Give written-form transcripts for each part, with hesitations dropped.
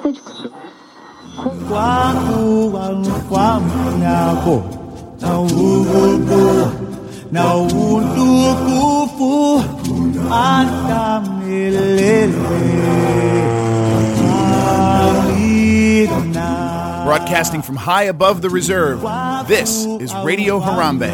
message. Broadcasting from high above the reserve, this is Radio Harambe.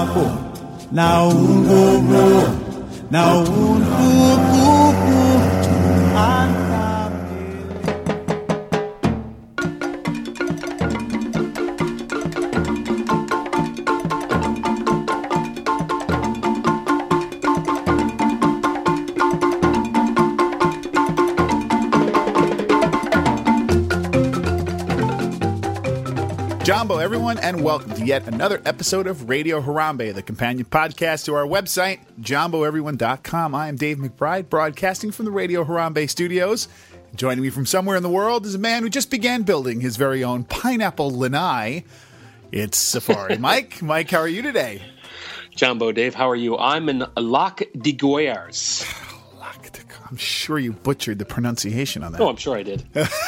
Jambo, everyone, and welcome to yet another episode of Radio Harambe, the companion podcast to our website, jamboeveryone.com. I am Dave McBride, broadcasting from the Radio Harambe studios. Joining me from somewhere in the world is a man who just began building his very own pineapple lanai. It's Safari Mike. Mike, how are you today? Jambo, Dave, how are you? I'm in Lac de Goyers. I'm sure you butchered the pronunciation on that. Oh, I'm sure I did.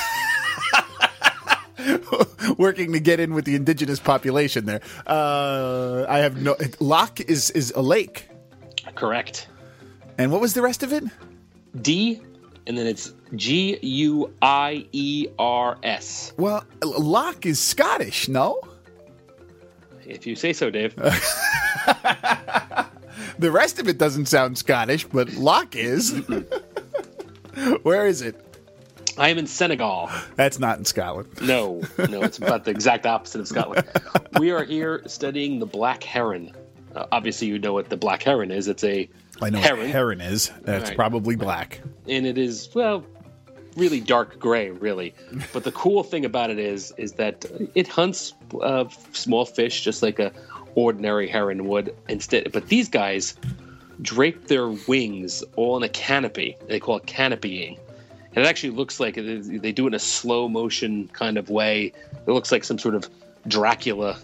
Working to get in with the indigenous population there. I have no... Lac is a lake. Correct. And what was the rest of it? D, and then it's Guiers. Well, Lac is Scottish, no? If you say so, Dave. The rest of it doesn't sound Scottish, but Lac is. Where is it? I am in Senegal. That's not in Scotland. No, it's about the exact opposite of Scotland. We are here studying the black heron. Obviously, you know what the black heron is. It's a I know heron. What heron is. That's right. Probably black. And it is, well, really dark gray, really. But the cool thing about it is that it hunts small fish just like a ordinary heron would instead. But these guys drape their wings all in a canopy. They call it canopying. And it actually looks like they do it in a slow motion kind of way. It looks like some sort of Dracula,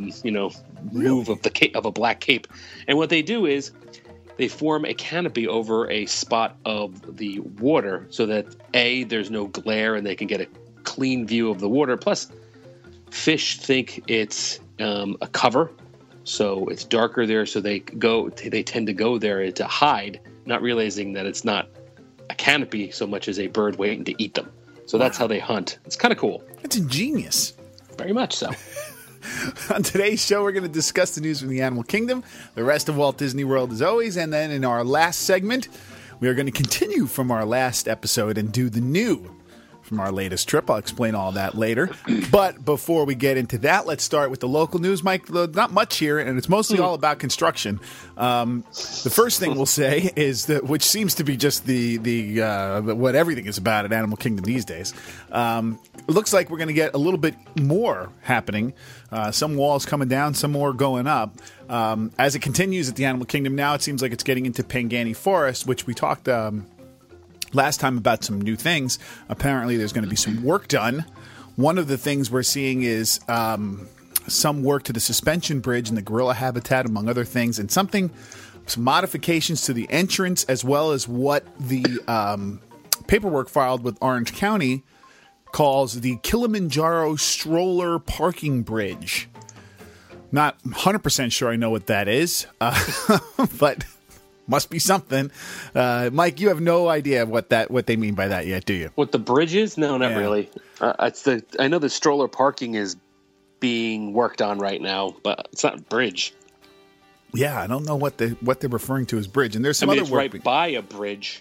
move of a black cape. And what they do is they form a canopy over a spot of the water so that there's no glare and they can get a clean view of the water. Plus, fish think it's a cover, so it's darker there. So they tend to go there to hide, not realizing that it's not a canopy so much as a bird waiting to eat them. So that's how they hunt. It's kind of cool. That's ingenious. Very much so. On today's show, we're going to discuss the news from the animal kingdom, the rest of Walt Disney World as always, and then in our last segment, we are going to continue from our last episode and do the new from our latest trip. I'll explain all that later. But before we get into that, let's start with the local news, Mike. Not much here, and it's mostly all about construction. The first thing we'll say is that, which seems to be just the what everything is about at Animal Kingdom these days. It looks like we're going to get a little bit more happening. Some walls coming down, some more going up. As it continues at the Animal Kingdom now, it seems like it's getting into Pangani Forest, which we talked last time about some new things. Apparently, there's going to be some work done. One of the things we're seeing is some work to the suspension bridge and the gorilla habitat, among other things, and some modifications to the entrance, as well as what the paperwork filed with Orange County calls the Kilimanjaro Stroller Parking Bridge. Not 100% sure I know what that is, but must be something. Mike, you have no idea what they mean by that yet, do you? What the bridge is? No, not really. I know the stroller parking is being worked on right now, but it's not bridge. Yeah, I don't know what they're referring to as bridge. And there's some other it's work right by a bridge.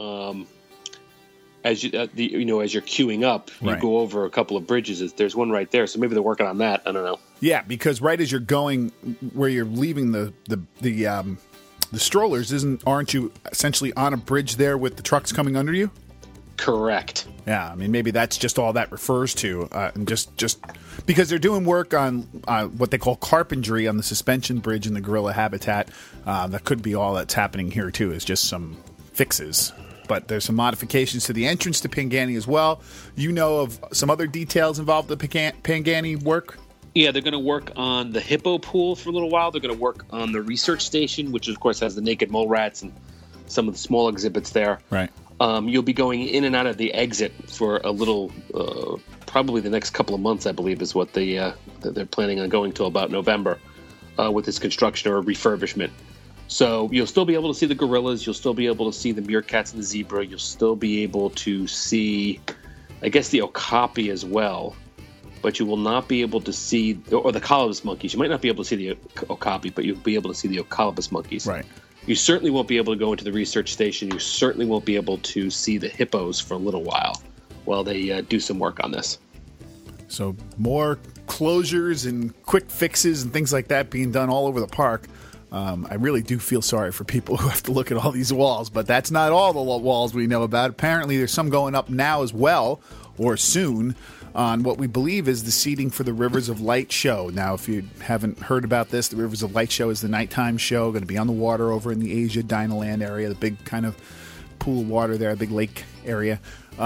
As you as you're queuing up, you go over a couple of bridges. There's one right there, so maybe they're working on that. I don't know. Yeah, because right as you're going, where you're leaving the strollers, aren't you essentially on a bridge there with the trucks coming under you? Correct. Yeah, I mean, maybe that's just all that refers to, and just because they're doing work on what they call carpentry on the suspension bridge and the gorilla habitat. That could be all that's happening here too. Is just some fixes. But there's some modifications to the entrance to Pangani as well. You know of some other details involved with the Pangani work? Yeah, they're going to work on the hippo pool for a little while. They're going to work on the research station, which of course has the naked mole rats and some of the small exhibits there. Right. You'll be going in and out of the exit for a little, probably the next couple of months, I believe, is what they're planning on going till about November with this construction or refurbishment. So you'll still be able to see the gorillas. You'll still be able to see the meerkats and the zebra. You'll still be able to see, I guess, the okapi as well. But you will not be able to see, or the colobus monkeys. You might not be able to see the okapi, but you'll be able to see the colobus monkeys. Right. You certainly won't be able to go into the research station. You certainly won't be able to see the hippos for a little while they do some work on this. So more closures and quick fixes and things like that being done all over the park. I really do feel sorry for people who have to look at all these walls, but that's not all the walls we know about. Apparently, there's some going up now as well, or soon, on what we believe is the seating for the Rivers of Light show. Now, if you haven't heard about this, the Rivers of Light show is the nighttime show, going to be on the water over in the Asia Dinoland area, the big kind of pool of water there, big lake area.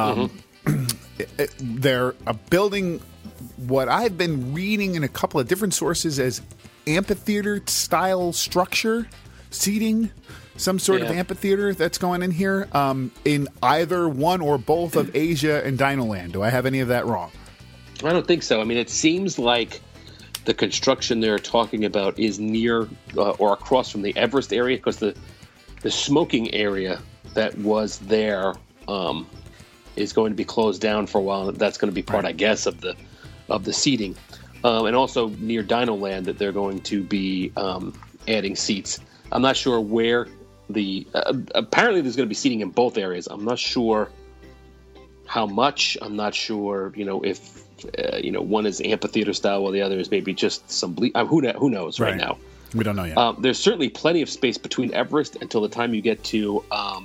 They're building what I've been reading in a couple of different sources as amphitheater-style structure, seating, some sort of amphitheater that's going in here in either one or both of Asia and Dinoland. Do I have any of that wrong? I don't think so. I mean, it seems like the construction they're talking about is near or across from the Everest area, because the smoking area that was there is going to be closed down for a while. That's going to be part, I guess, of the seating. And also near Dinoland that they're going to be adding seats. I'm not sure where apparently there's going to be seating in both areas. I'm not sure how much. I'm not sure, if one is amphitheater style while the other is maybe just some who knows right now. We don't know yet. There's certainly plenty of space between Everest until the time you get to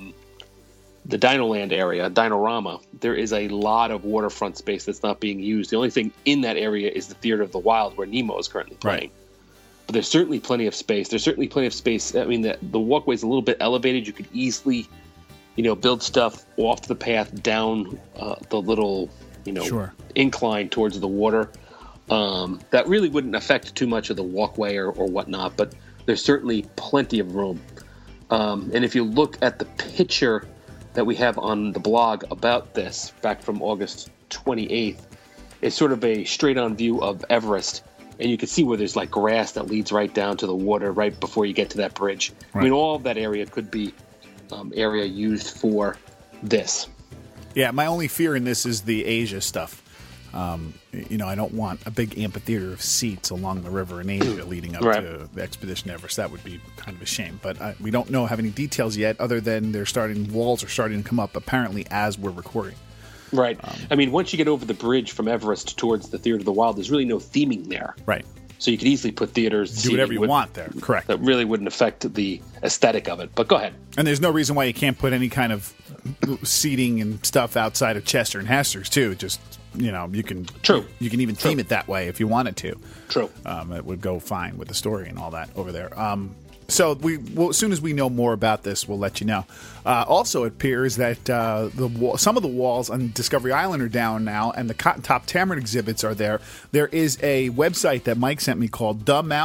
the Dinoland area, Dinorama. There is a lot of waterfront space that's not being used. The only thing in that area is the Theater of the Wild, where Nemo is currently playing. Right. But there's certainly plenty of space. There's certainly plenty of space. I mean, the walkway's a little bit elevated. You could easily, build stuff off the path down the little, incline towards the water. That really wouldn't affect too much of the walkway or whatnot, but there's certainly plenty of room. And if you look at the picture that we have on the blog about this, back from August 28th, it's sort of a straight-on view of Everest, and you can see where there's like grass that leads right down to the water right before you get to that bridge. Right. I mean, all of that area could be area used for this. Yeah, my only fear in this is the Asia stuff. I don't want a big amphitheater of seats along the river in Asia leading up to the Expedition Everest. That would be kind of a shame. But we don't have any details yet, other than walls are starting to come up apparently as we're recording. Right. I mean, once you get over the bridge from Everest towards the Theater of the Wild, there's really no theming there. Right. So you could easily put theaters. Do whatever you want there. Correct. That really wouldn't affect the aesthetic of it. But go ahead. And there's no reason why you can't put any kind of seating and stuff outside of Chester and Hester's too. Just you can. True. You can even theme it that way if you wanted to. True. It would go fine with the story and all that over there. So as soon as we know more about this, we'll let you know. Also, it appears that some of the walls on Discovery Island are down now, and the Cotton Top Tamarin exhibits are there. There is a website that Mike sent me called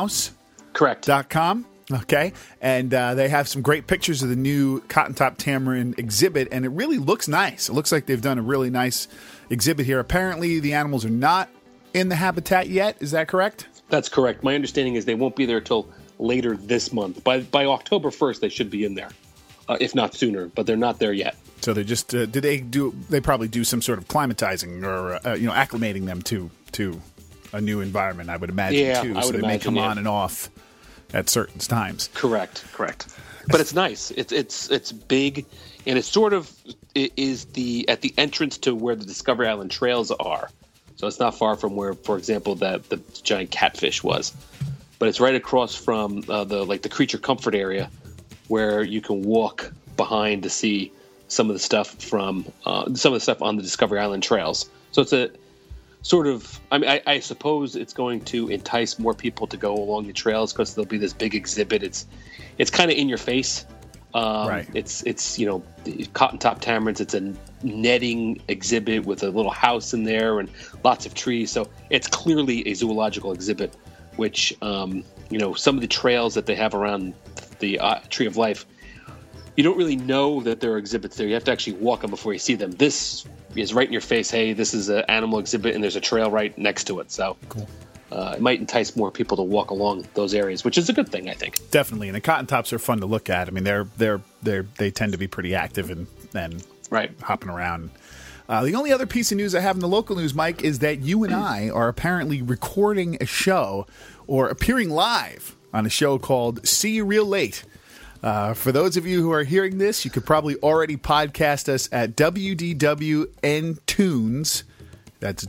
themouse.com. Okay, and they have some great pictures of the new Cotton Top Tamarin exhibit, and it really looks nice. It looks like they've done a really nice exhibit here. Apparently, the animals are not in the habitat yet. Is that correct? That's correct. My understanding is they won't be there till later this month. By October 1st, they should be in there, if not sooner. But they're not there yet. So they just they probably do some sort of climatizing or acclimating them to a new environment. I would imagine too. So they may come on and off at certain times. Correct. But it's nice. It's big, and it's sort of is at the entrance to where the Discovery Island trails are. So it's not far from where, for example, that the giant catfish was. But it's right across from the creature comfort area, where you can walk behind to see some of the stuff on the Discovery Island trails. So it's a sort of, I suppose it's going to entice more people to go along the trails, because there'll be this big exhibit. It's kind of in your face. Right. It's Cotton Top Tamarins. It's a netting exhibit with a little house in there and lots of trees. So it's clearly a zoological exhibit, which some of the trails that they have around the Tree of Life you don't really know that there are exhibits there. You have to actually walk them before you see them. This is right in your face. Hey, this is an animal exhibit, and there's a trail right next to it. So Cool. It might entice more people to walk along those areas, which is a good thing, I think. Definitely, and the cotton tops are fun to look at. I mean, they tend to be pretty active and Right. hopping around. The only other piece of news I have in the local news, Mike, is that you and I are apparently recording a show or appearing live on a show called See You Real Late. For those of you who are hearing this, you could probably already podcast us at WDWNtunes. That's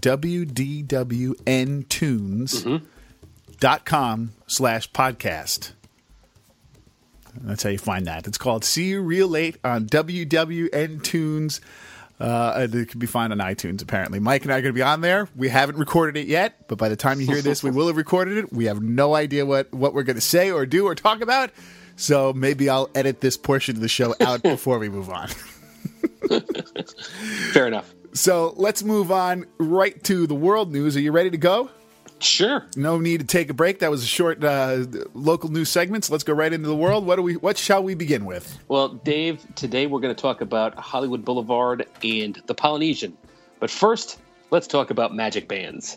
WDWNtunes.com/podcast. That's how you find that. It's called See You Real Late on WWNtunes. It can be found on iTunes, apparently. Mike and I are going to be on there. We haven't recorded it yet, but by the time you hear this, we will have recorded it. We have no idea what we're going to say or do or talk about, so maybe I'll edit this portion of the show out before we move on. Fair enough. So let's move on right to the world news. Are you ready to go? Sure. No need to take a break. That was a short local news segment. So let's go right into the world. What shall we begin with? Well, Dave, today we're going to talk about Hollywood Boulevard and the Polynesian. But first, let's talk about magic bands.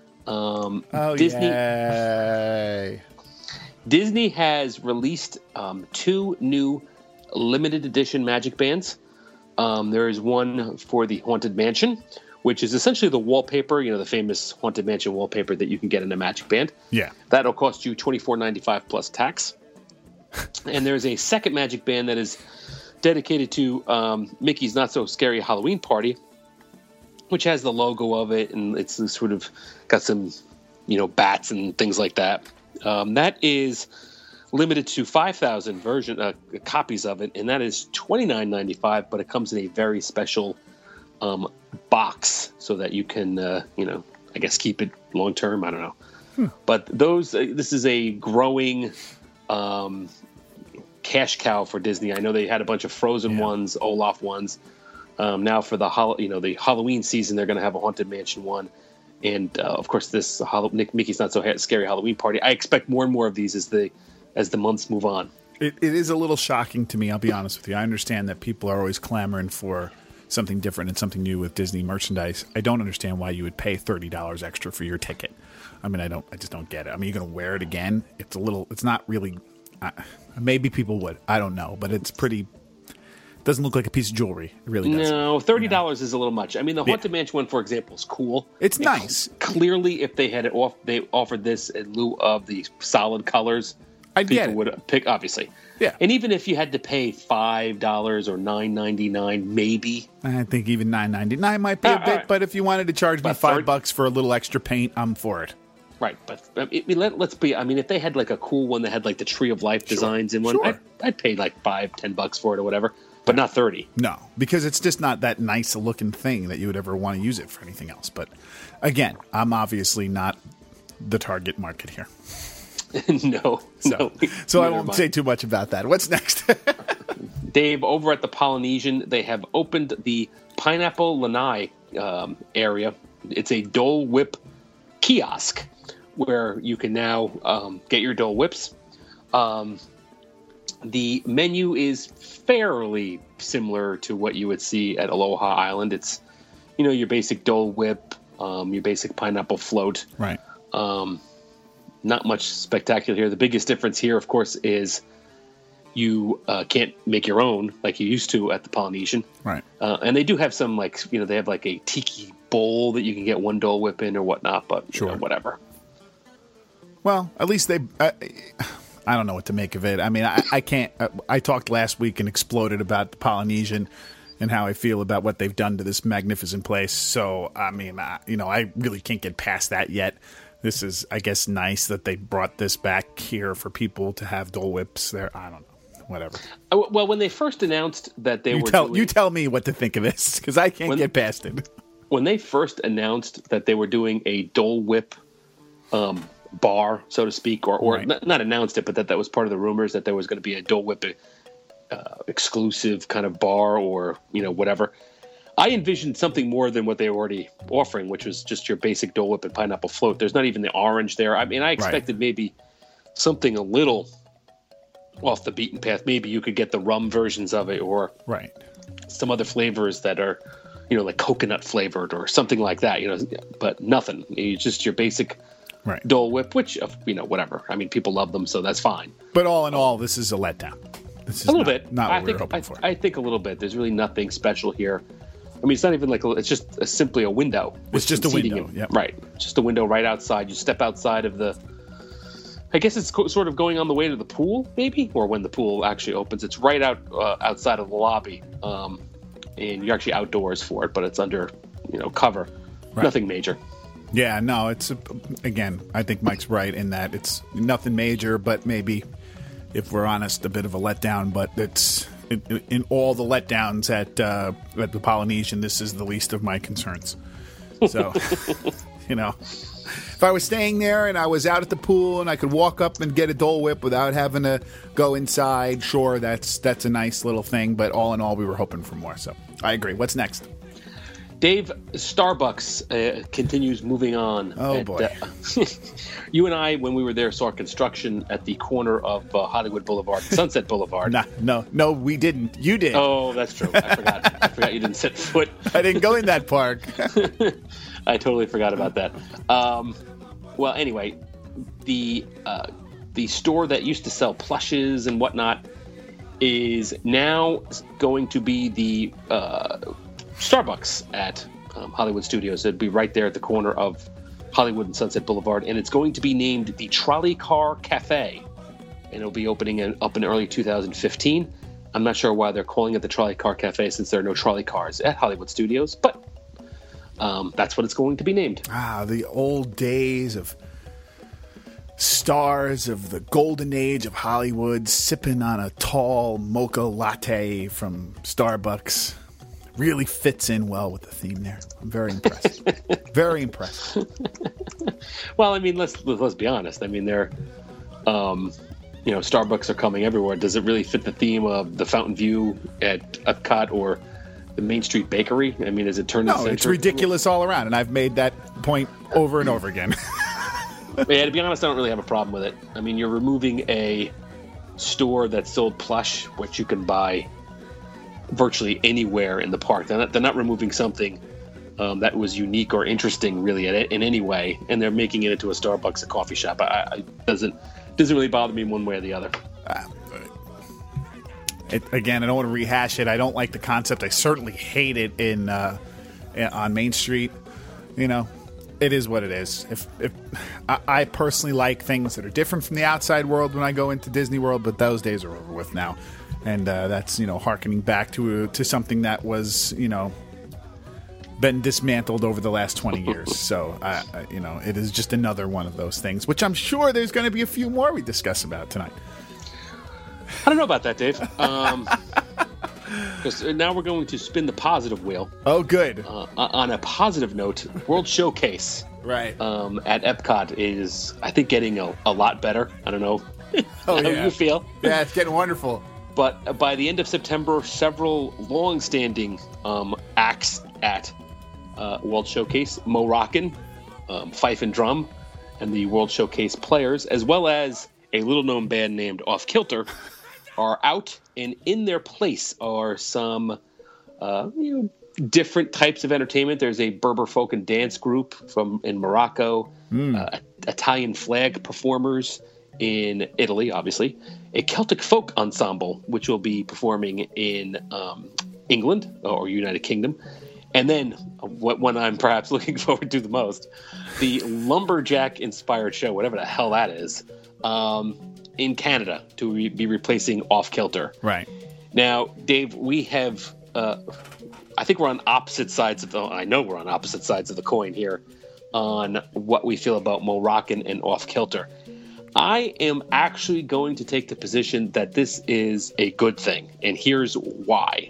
Yay. Disney has released 2 new limited edition magic bands. There is one for the Haunted Mansion, which is essentially the wallpaper, the famous Haunted Mansion wallpaper that you can get in a magic band. Yeah. That'll cost you $24.95 plus tax. And there's a second magic band that is dedicated to Mickey's Not So Scary Halloween Party, which has the logo of it, and it's sort of got some, bats and things like that. That is limited to 5,000 copies of it, and that is $29.95, but it comes in a very special box so that you can, I guess keep it long term. I don't know. But this is a growing cash cow for Disney. I know they had a bunch of Frozen ones, Olaf ones. Now for the the Halloween season, they're going to have a Haunted Mansion one. And of course, this Mickey's Not So Scary Halloween Party. I expect more and more of these as the months move on. It is a little shocking to me, I'll be honest with you. I understand that people are always clamoring for something different and something new with Disney merchandise. I don't understand why you would pay $30 extra for your ticket. I mean, I just don't get it. I mean, you're going to wear it again? It's not really, maybe people would. I don't know, but it's pretty, doesn't look like a piece of jewelry. It really doesn't. No, $30 is a little much. I mean, the Haunted Mansion one, for example, is cool. It's nice. Clearly, if they had they offered this in lieu of the solid colors, people would pick, obviously. Yeah. And even if you had to pay $5 or $9.99, maybe. I think even $9.99 might be a bit, right. But if you wanted to charge me $5 for a little extra paint, I'm for it. Right, but let's be. I mean, if they had like a cool one that had like the Tree of Life designs in one, I'd pay like $5-10 for it or whatever, but not $30. No, because it's just not that nice a looking thing that you would ever want to use it for anything else. But again, I'm obviously not the target market here. No. So I won't say too much about that. What's next? Dave, over at the Polynesian, they have opened the Pineapple Lanai area. It's a Dole Whip kiosk where you can now get your Dole Whips. The menu is fairly similar to what you would see at Aloha Island. It's, your basic Dole Whip, your basic pineapple float. Right. Not much spectacular here. The biggest difference here, of course, is you can't make your own like you used to at the Polynesian. Right. And they do have some, they have like a tiki bowl that you can get one Dole Whip in or whatnot, but whatever. Well, at least I don't know what to make of it. I mean, I can't. I talked last week and exploded about the Polynesian and how I feel about what they've done to this magnificent place. So, I mean, I really can't get past that yet. This is, I guess, nice that they brought this back here for people to have Dole Whips there. I don't know. Whatever. Well, when they first announced that they you tell me what to think of this, because I can't get past it. When they first announced that they were doing a Dole Whip bar, so to speak, or right. not announced it, but that was part of the rumors that there was going to be a Dole Whip exclusive kind of bar or whatever. I envisioned something more than what they were already offering, which was just your basic Dole Whip and pineapple float. There's not even the orange there. I mean, I expected maybe something a little off the beaten path. Maybe you could get the rum versions of it, or Right. some other flavors that are, like coconut flavored or something like that. But nothing. It's just your basic Right. Dole Whip, which whatever. I mean, people love them, so that's fine. But all in all, this is a letdown. This is A little bit. Not I what we think. were hoping for. I think a little bit. There's really nothing special here. I mean, it's not even it's just simply a window. with It's just some a seating window, yep. Right. Just a window right outside. You step outside of the. I guess it's sort of going on the way to the pool, maybe, or when the pool actually opens. It's right outside of the lobby, and you're actually outdoors for it, but it's under cover. Right. Nothing major. Yeah, no, again, I think Mike's right in that it's nothing major, but maybe, if we're honest, a bit of a letdown. But it's in all the letdowns at the Polynesian, this is the least of my concerns. So, if I was staying there and I was out at the pool and I could walk up and get a Dole Whip without having to go inside, sure, that's a nice little thing. But all in all, we were hoping for more. So I agree. What's next? Dave, Starbucks continues moving on. Oh, boy. You and I, when we were there, saw construction at the corner of Hollywood Boulevard, Sunset Boulevard. No, we didn't. You did. Oh, that's true. I forgot you didn't set foot. I didn't go in that park. I totally forgot about that. Well, anyway, the store that used to sell plushes and whatnot is now going to be the Starbucks at Hollywood Studios. It'd be right there at the corner of Hollywood and Sunset Boulevard, and it's going to be named the Trolley Car Cafe, and it'll be opening up in early 2015. I'm not sure why they're calling it the Trolley Car Cafe, since there are no trolley cars at Hollywood Studios, but that's what it's going to be named. The old days of stars of the golden age of Hollywood sipping on a tall mocha latte from Starbucks. Really fits in well with the theme there. I'm very impressed. Very impressed. Well, I mean, let's be honest. I mean, they're, Starbucks are coming everywhere. Does it really fit the theme of the Fountain View at Epcot or the Main Street Bakery? I mean, is it turned? No, it's ridiculous all around, and I've made that point over and over again. Yeah, to be honest, I don't really have a problem with it. I mean, you're removing a store that sold plush, which you can buy virtually anywhere in the park. They're not removing something that was unique or interesting really in any way, and they're making it into a Starbucks, a coffee shop. It doesn't really bother me one way or the other. Again, I don't want to rehash it. I don't like the concept. I certainly hate it on Main Street. It is what it is. If I personally like things that are different from the outside world when I go into Disney World, but those days are over with now. And that's, hearkening back to something that was, been dismantled over the last 20 years. So, it is just another one of those things, which I'm sure there's going to be a few more we discuss about tonight. I don't know about that, Dave. Because now we're going to spin the positive wheel. Oh, good. On a positive note, World Showcase right at Epcot is, I think, getting a lot better. I don't know how you feel. Yeah, it's getting wonderful. But by the end of September, several long-standing acts at World Showcase, Moroccan, Fife and Drum, and the World Showcase Players, as well as a little-known band named Off Kilter, are out, and in their place are some different types of entertainment. There's a Berber folk and dance group in Morocco, Italian flag performers in Italy, obviously, a Celtic folk ensemble, which will be performing in England or United Kingdom, and then what one I'm perhaps looking forward to the most, the Lumberjack-inspired show, whatever the hell that is, in Canada to be replacing Off Kilter. Right. Now, Dave, we have, I think we're on opposite sides of I know we're on opposite sides of the coin here on what we feel about Moroccan and Off Kilter. I am actually going to take the position that this is a good thing, and here's why.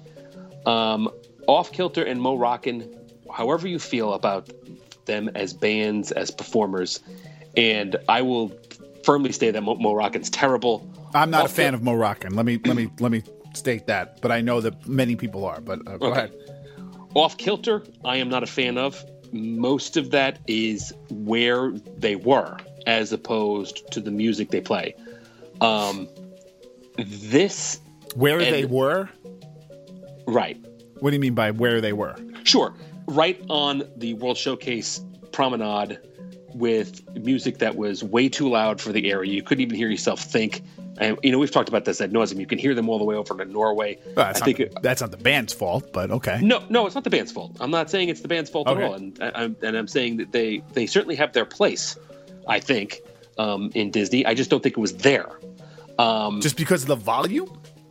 Off Kilter and Moroccan, however you feel about them as bands, as performers, and I will firmly say that Moroccan's terrible. I'm not a fan of Moroccan. Let me state that, but I know that many people are. But go ahead. Off Kilter, I am not a fan of. Most of that is where they were, as opposed to the music they play. this Where they were? right. What do you mean by where they were? Sure. Right on the World Showcase promenade with music that was way too loud for the area. You couldn't even hear yourself think. And, we've talked about this ad nauseum. You can hear them all the way over to Norway. Well, that's not the band's fault, but okay. No, it's not the band's fault. I'm not saying it's the band's fault at all. And I'm saying that they certainly have their place, I think, in Disney. I just don't think it was there. Just because of the volume?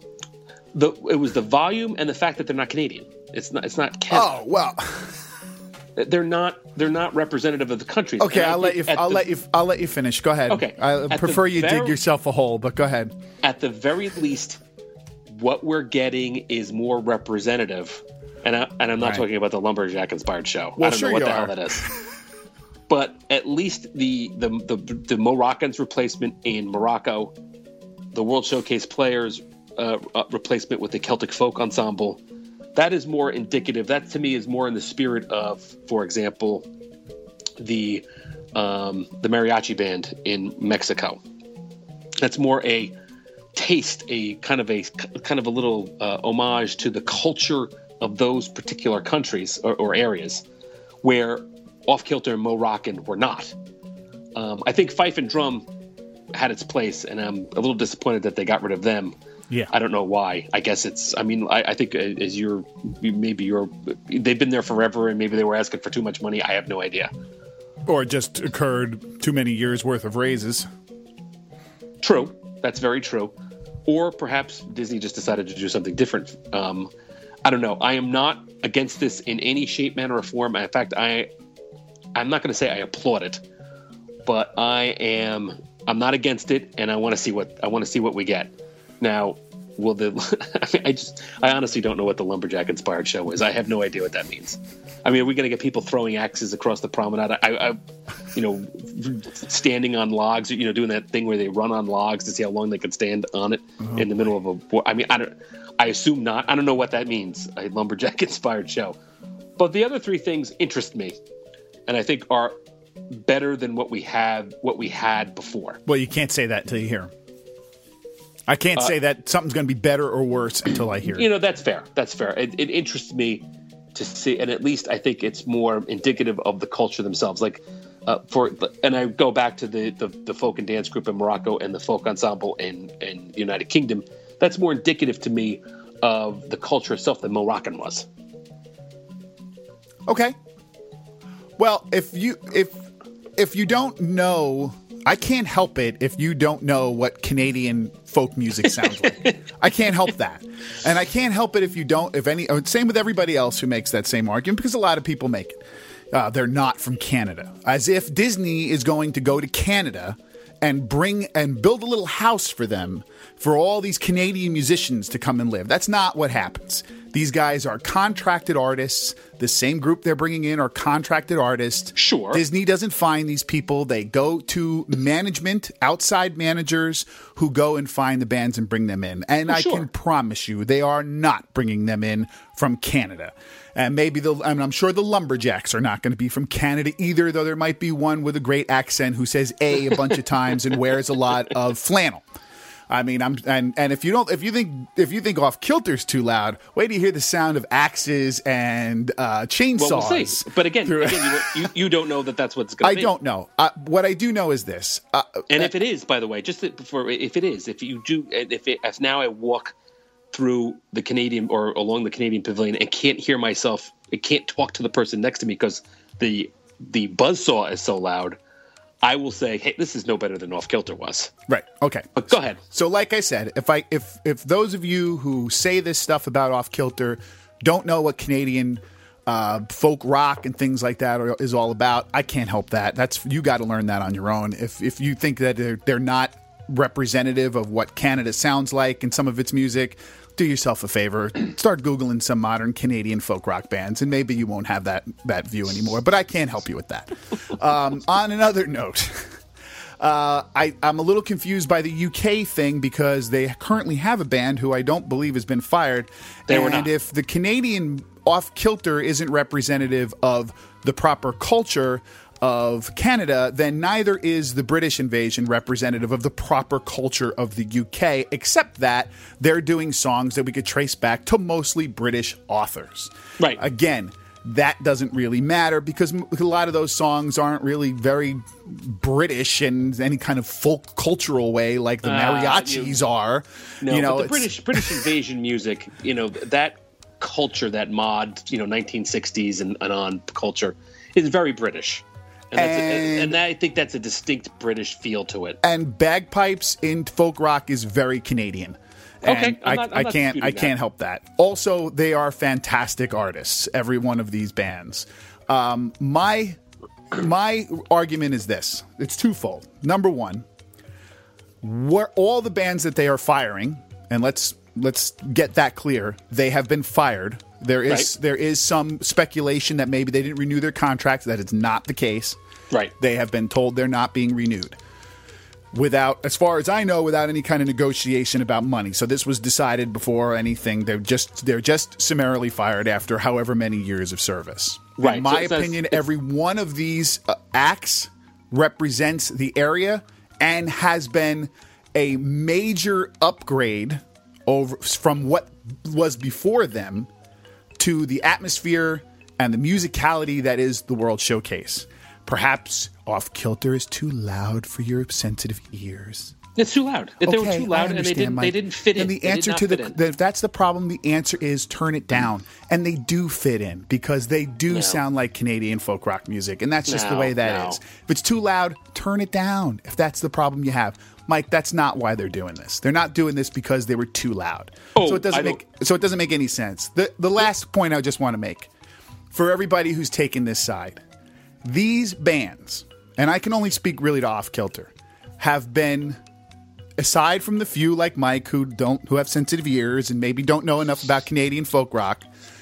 It was the volume and the fact that they're not Canadian. It's not Canada. Oh, well. They're not representative of the country. Okay, I'll let you finish. Go ahead. Okay. I prefer you dig yourself a hole, but go ahead. At the very least, what we're getting is more representative. And I'm not talking about the Lumberjack inspired show. Well, I don't know what the hell that is. But at least the Moroccans replacement in Morocco, the World Showcase Players replacement with the Celtic Folk Ensemble, that is more indicative. That to me is more in the spirit of, for example, the mariachi band in Mexico. That's more a taste, a kind of a little homage to the culture of those particular countries or areas, where Off Kilter and Moroccan were not. I think Fife and Drum had its place, and I'm a little disappointed that they got rid of them. Yeah, I don't know why. I guess it's. I mean, I think as they've been there forever, and maybe they were asking for too much money. I have no idea. Or it just occurred too many years worth of raises. True, that's very true. Or perhaps Disney just decided to do something different. I don't know. I am not against this in any shape, manner, or form. In fact, I'm not going to say I applaud it, but I'm not against it, and I want to see what we get. Now, I honestly don't know what the Lumberjack inspired show is. I have no idea what that means. I mean, are we going to get people throwing axes across the promenade? Standing on logs, doing that thing where they run on logs to see how long they can stand on it in the middle of a. I mean, I assume not. I don't know what that means. A Lumberjack inspired show, but the other three things interest me, and I think are better than what we had before. Well, you can't say that until you hear them. I can't say that something's going to be better or worse until I hear it. That's fair. That's fair. It interests me to see, and at least I think it's more indicative of the culture themselves. Like, and I go back to the folk and dance group in Morocco and the folk ensemble in the United Kingdom. That's more indicative to me of the culture itself than Moroccan was. Okay. Well, if you don't know, I can't help it if you don't know what Canadian folk music sounds like. I can't help that. And I can't help it if you don't, same with everybody else who makes that same argument, because a lot of people make it. They're not from Canada. As if Disney is going to go to Canada and build a little house for them, for all these Canadian musicians to come and live. That's not what happens. These guys are contracted artists. The same group they're bringing in are contracted artists. Sure. Disney doesn't find these people. They go to management, outside managers who go and find the bands and bring them in. And I can promise you, they are not bringing them in from Canada. And I'm sure the Lumberjacks are not going to be from Canada either, though there might be one with a great accent who says a bunch of times and wears a lot of flannel. I mean, if you think Off Kilter's too loud, wait till you hear the sound of axes and chainsaws. Well, we'll see. But again, you don't know that that's what's going to be. I don't know. What I do know is this. And if it is, by the way, if now I walk through the Canadian or along the Canadian Pavilion and can't hear myself, I can't talk to the person next to me because the buzzsaw is so loud, I will say, hey, this is no better than Off Kilter was. Right. Okay. But go ahead. So like I said, if those of you who say this stuff about Off Kilter don't know what Canadian folk rock and things like that is all about, I can't help that. You got to learn that on your own. If you think that they're not representative of what Canada sounds like in some of its music, do yourself a favor, start Googling some modern Canadian folk rock bands, and maybe you won't have that view anymore. But I can't help you with that. On another note, I'm a little confused by the UK thing because they currently have a band who I don't believe has been fired. And if the Canadian Off Kilter isn't representative of the proper culture, of Canada, then neither is the British invasion representative of the proper culture of the UK, except that they're doing songs that we could trace back to mostly British authors. Right. Again, that doesn't really matter because a lot of those songs aren't really very British in any kind of folk cultural way like the mariachis are. No, but the British invasion music, that culture, that mod, 1960s and on culture is very British. And I think that's a distinct British feel to it. And bagpipes in folk rock is very Canadian. And I can't help that. Also, they are fantastic artists, every one of these bands. My argument is this. It's twofold. Number one, all the bands that they are firing, and let's get that clear, they have been fired. There is some speculation that maybe they didn't renew their contracts. That is not the case. Right. They have been told they're not being renewed. As far as I know, without any kind of negotiation about money. So this was decided before anything. They're just summarily fired after however many years of service. Right. In my opinion, every one of these acts represents the area and has been a major upgrade from what was before them to the atmosphere and the musicality that is the World Showcase. Perhaps Off Kilter is too loud for your sensitive ears. It's too loud. They were too loud, and they didn't fit in. And the answer if that's the problem, the answer is turn it down. And they do fit in because they do sound like Canadian folk rock music, and that's just the way that is. If it's too loud, turn it down. If that's the problem you have, Mike, that's not why they're doing this. They're not doing this because they were too loud. So it doesn't make any sense. The last point I just want to make for everybody who's taking this side. These bands, and I can only speak really to Off Kilter, have been, aside from the few like Mike who have sensitive ears and maybe don't know enough about Canadian folk rock,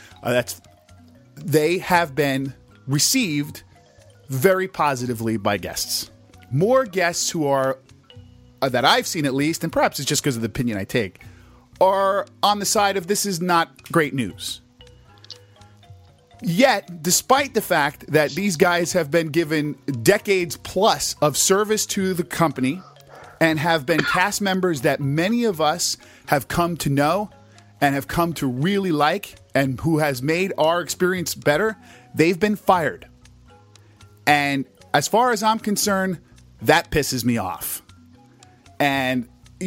they have been received very positively by guests. More guests who are, that I've seen at least, and perhaps it's just because of the opinion I take, are on the side of this is not great news. Yet, despite the fact that these guys have been given decades plus of service to the company and have been cast members that many of us have come to know and have come to really like and who has made our experience better, they've been fired. And as far as I'm concerned, that pisses me off. And,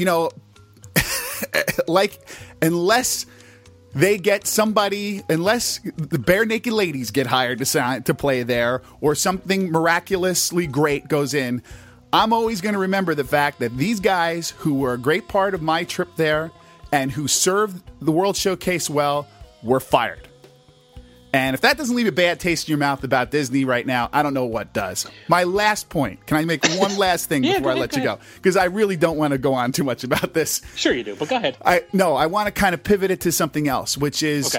unless they get somebody, unless the Bare Naked Ladies get hired to play there or something miraculously great goes in, I'm always going to remember the fact that these guys who were a great part of my trip there and who served the World Showcase well were fired. And if that doesn't leave a bad taste in your mouth about Disney right now, I don't know what does. My last point. Can I make one last thing before I let you go? Because I really don't want to go on too much about this. Sure you do, but go ahead. I want to kind of pivot it to something else, which is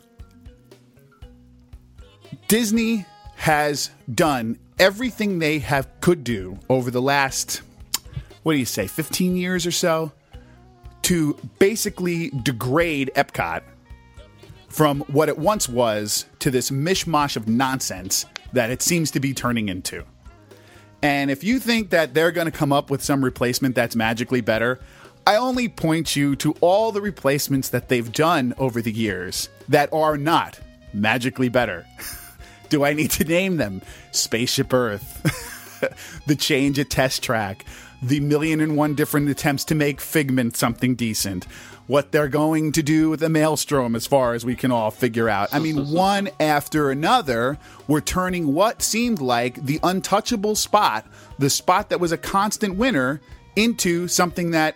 Disney has done everything they could do over the last, 15 years or so, to basically degrade Epcot from what it once was to this mishmash of nonsense that it seems to be turning into. And if you think that they're going to come up with some replacement that's magically better, I only point you to all the replacements that they've done over the years that are not magically better. Do I need to name them? Spaceship Earth, the change at Test Track, the 1,000,001 different attempts to make Figment something decent, what they're going to do with the Maelstrom as far as we can all figure out. I mean, one after another, we're turning what seemed like the untouchable spot, the spot that was a constant winner, into something that,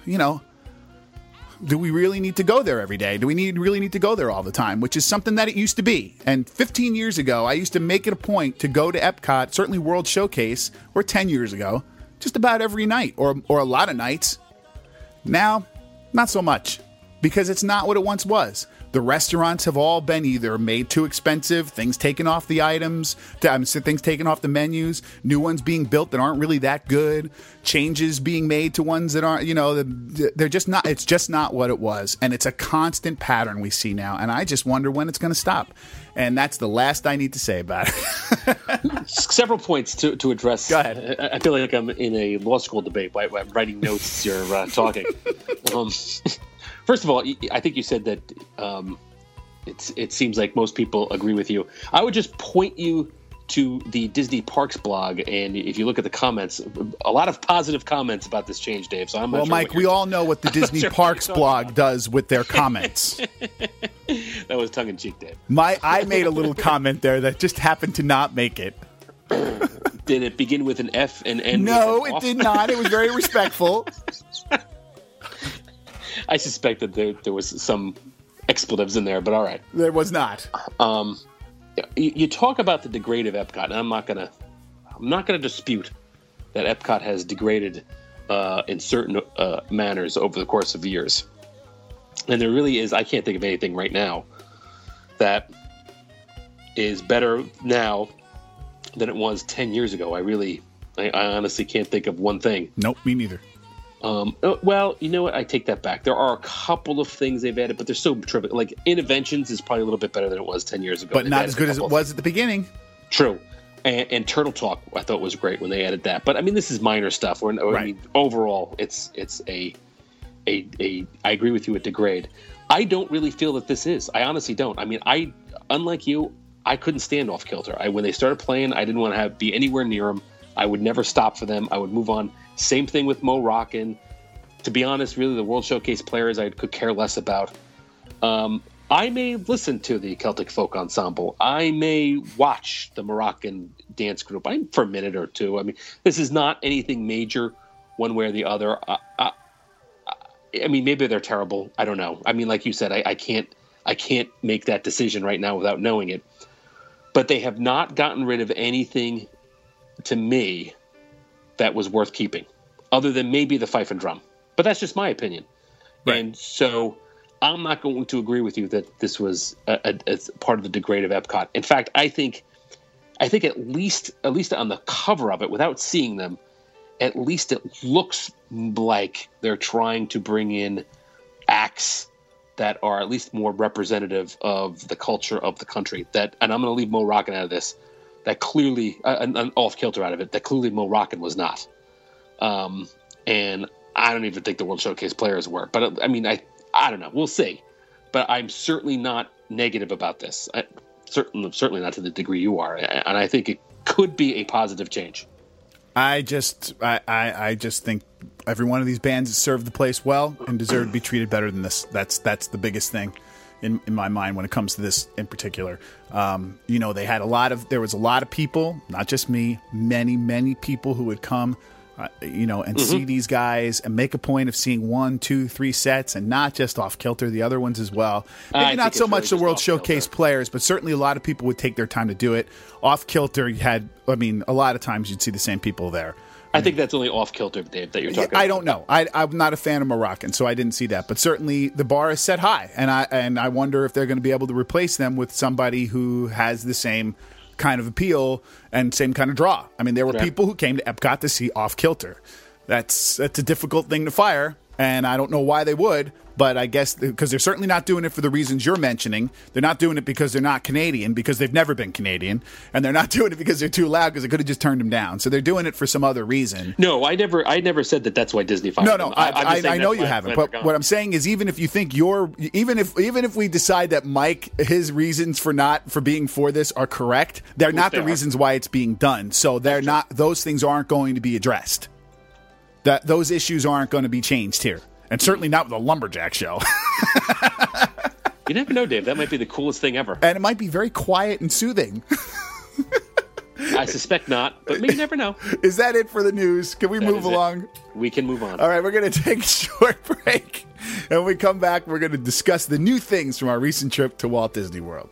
do we really need to go there every day? Do we really need to go there all the time? Which is something that it used to be. And 15 years ago, I used to make it a point to go to Epcot, certainly World Showcase, or 10 years ago, just about every night, or a lot of nights. Now, not so much, because it's not what it once was. The restaurants have all been either made too expensive, things taken off the items, things taken off the menus, new ones being built that aren't really that good, changes being made to ones that aren't, they're just not, it's just not what it was. And it's a constant pattern we see now. And I just wonder when it's going to stop. And that's the last I need to say about it. Several points to address. Go ahead. I feel like I'm in a law school debate while I'm writing notes as you're talking. First of all, I think you said that it seems like most people agree with you. I would just point you to the Disney Parks blog, and if you look at the comments, a lot of positive comments about this change, Dave. So I'm not well, sure Mike, we all know what the Disney Parks blog does with their comments. That was tongue in cheek, Dave. I made a little comment there that just happened to not make it. Did it begin with an F and end? No, it did not. It was very respectful. I suspect that there was some expletives in there, but all right. There was not. You talk about the degrade of Epcot, and I'm not gonna dispute that Epcot has degraded in certain manners over the course of years. And there really is, I can't think of anything right now that is better now than it was 10 years ago. I honestly can't think of one thing. Nope, me neither. Well, you know what? I take that back. There are a couple of things they've added, but they're so trivial. Like Interventions is probably a little bit better than it was 10 years ago. But not as good as it was at the beginning. True. And Turtle Talk, I thought was great when they added that. But I mean, this is minor stuff. Right. I mean, overall, it's a I agree with you at degrade. I don't really feel that this is. I honestly don't. I mean, unlike you, I couldn't stand Off Kilter. When they started playing, I didn't want to be anywhere near them. I would never stop for them. I would move on. Same thing with Mo Rockin. To be honest, really, the World Showcase players I could care less about. I may listen to the Celtic Folk Ensemble. I may watch the Moroccan dance group for a minute or two. I mean, this is not anything major one way or the other. I mean, maybe they're terrible. I don't know. I mean, like you said, I can't make that decision right now without knowing it. But they have not gotten rid of anything, to me, that was worth keeping, other than maybe the fife and drum. But that's just my opinion. Right. And so I'm not going to agree with you that this was a part of the degrade of Epcot. In fact, I think at least on the cover of it, without seeing them, at least it looks like they're trying to bring in acts that are at least more representative of the culture of the country. And I'm going to leave Mo Rockin out of this. That clearly, an Off Kilter out of it, that clearly Mo Rockin was not. And I don't even think the World Showcase players were. But I mean, I don't know. We'll see. But I'm certainly not negative about this. Certainly not to the degree you are. And I think it could be a positive change. I just think every one of these bands has served the place well and deserve to be treated better than this. That's the biggest thing in my mind when it comes to this in particular. There was a lot of people, not just me, many people who would come and see these guys and make a point of seeing 1, 2, 3 sets and not just Off Kilter, the other ones as well. Maybe not so much the World Showcase players, but certainly a lot of people would take their time to do it. Off Kilter a lot of times you'd see the same people there. I think that's only Off Kilter, Dave, that you're talking about. I don't know. I'm not a fan of Moroccan, so I didn't see that. But certainly the bar is set high, and I wonder if they're going to be able to replace them with somebody who has the same kind of appeal and same kind of draw. I mean, there were people who came to Epcot to see Off Kilter. That's a difficult thing to fire, and I don't know why they would, but I guess because they're certainly not doing it for the reasons you're mentioning. They're not doing it because they're not Canadian, because they've never been Canadian, and they're not doing it because they're too loud, because they could have just turned them down. So they're doing it for some other reason. No, I never said that that's why Disney fired them. No, I know you haven't. But what I'm saying is, even if you think even if we decide that Mike, his reasons for being for this are correct, they're not the reasons why it's being done. So they're not; those things aren't going to be addressed. Those issues aren't going to be changed here. And certainly not with a lumberjack show. You never know, Dave. That might be the coolest thing ever. And it might be very quiet and soothing. I suspect not, but you never know. Is that it for the news? Can we move along? We can move on. All right, we're going to take a short break. And when we come back, we're going to discuss the new things from our recent trip to Walt Disney World.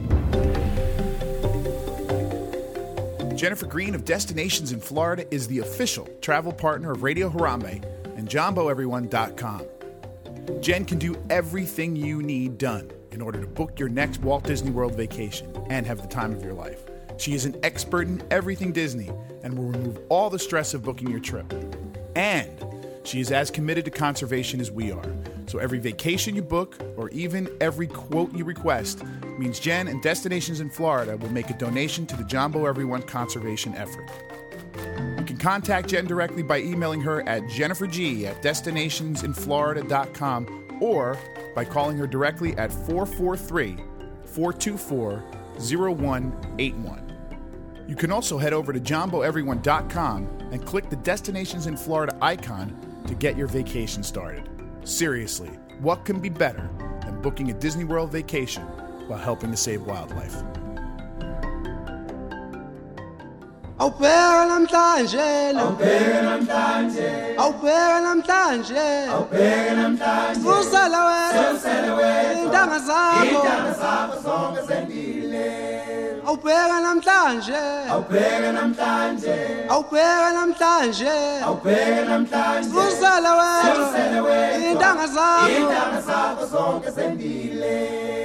Jennifer Green of Destinations in Florida is the official travel partner of Radio Harambe and JamboEveryone.com. Jen can do everything you need done, in order to book your next Walt Disney World vacation and have the time of your life. She is an expert in everything Disney and will remove all the stress of booking your trip. And she is as committed to conservation as we are. So every vacation you book, or even every quote you request, means Jen and Destinations in Florida will make a donation to the Jumbo Everyone conservation effort. You can contact Jen directly by emailing her at jenniferg@destinationsinflorida.com or by calling her directly at 443-424-0181. You can also head over to jumboeveryone.com and click the Destinations in Florida icon to get your vacation started. Seriously, what can be better than booking a Disney World vacation while helping to save wildlife? Awubheka namhlanje awubheka namhlanje Susela wena intanga zakho zonke zendile awubheka namhlanje Susela wena intanga zakho zonke zendile.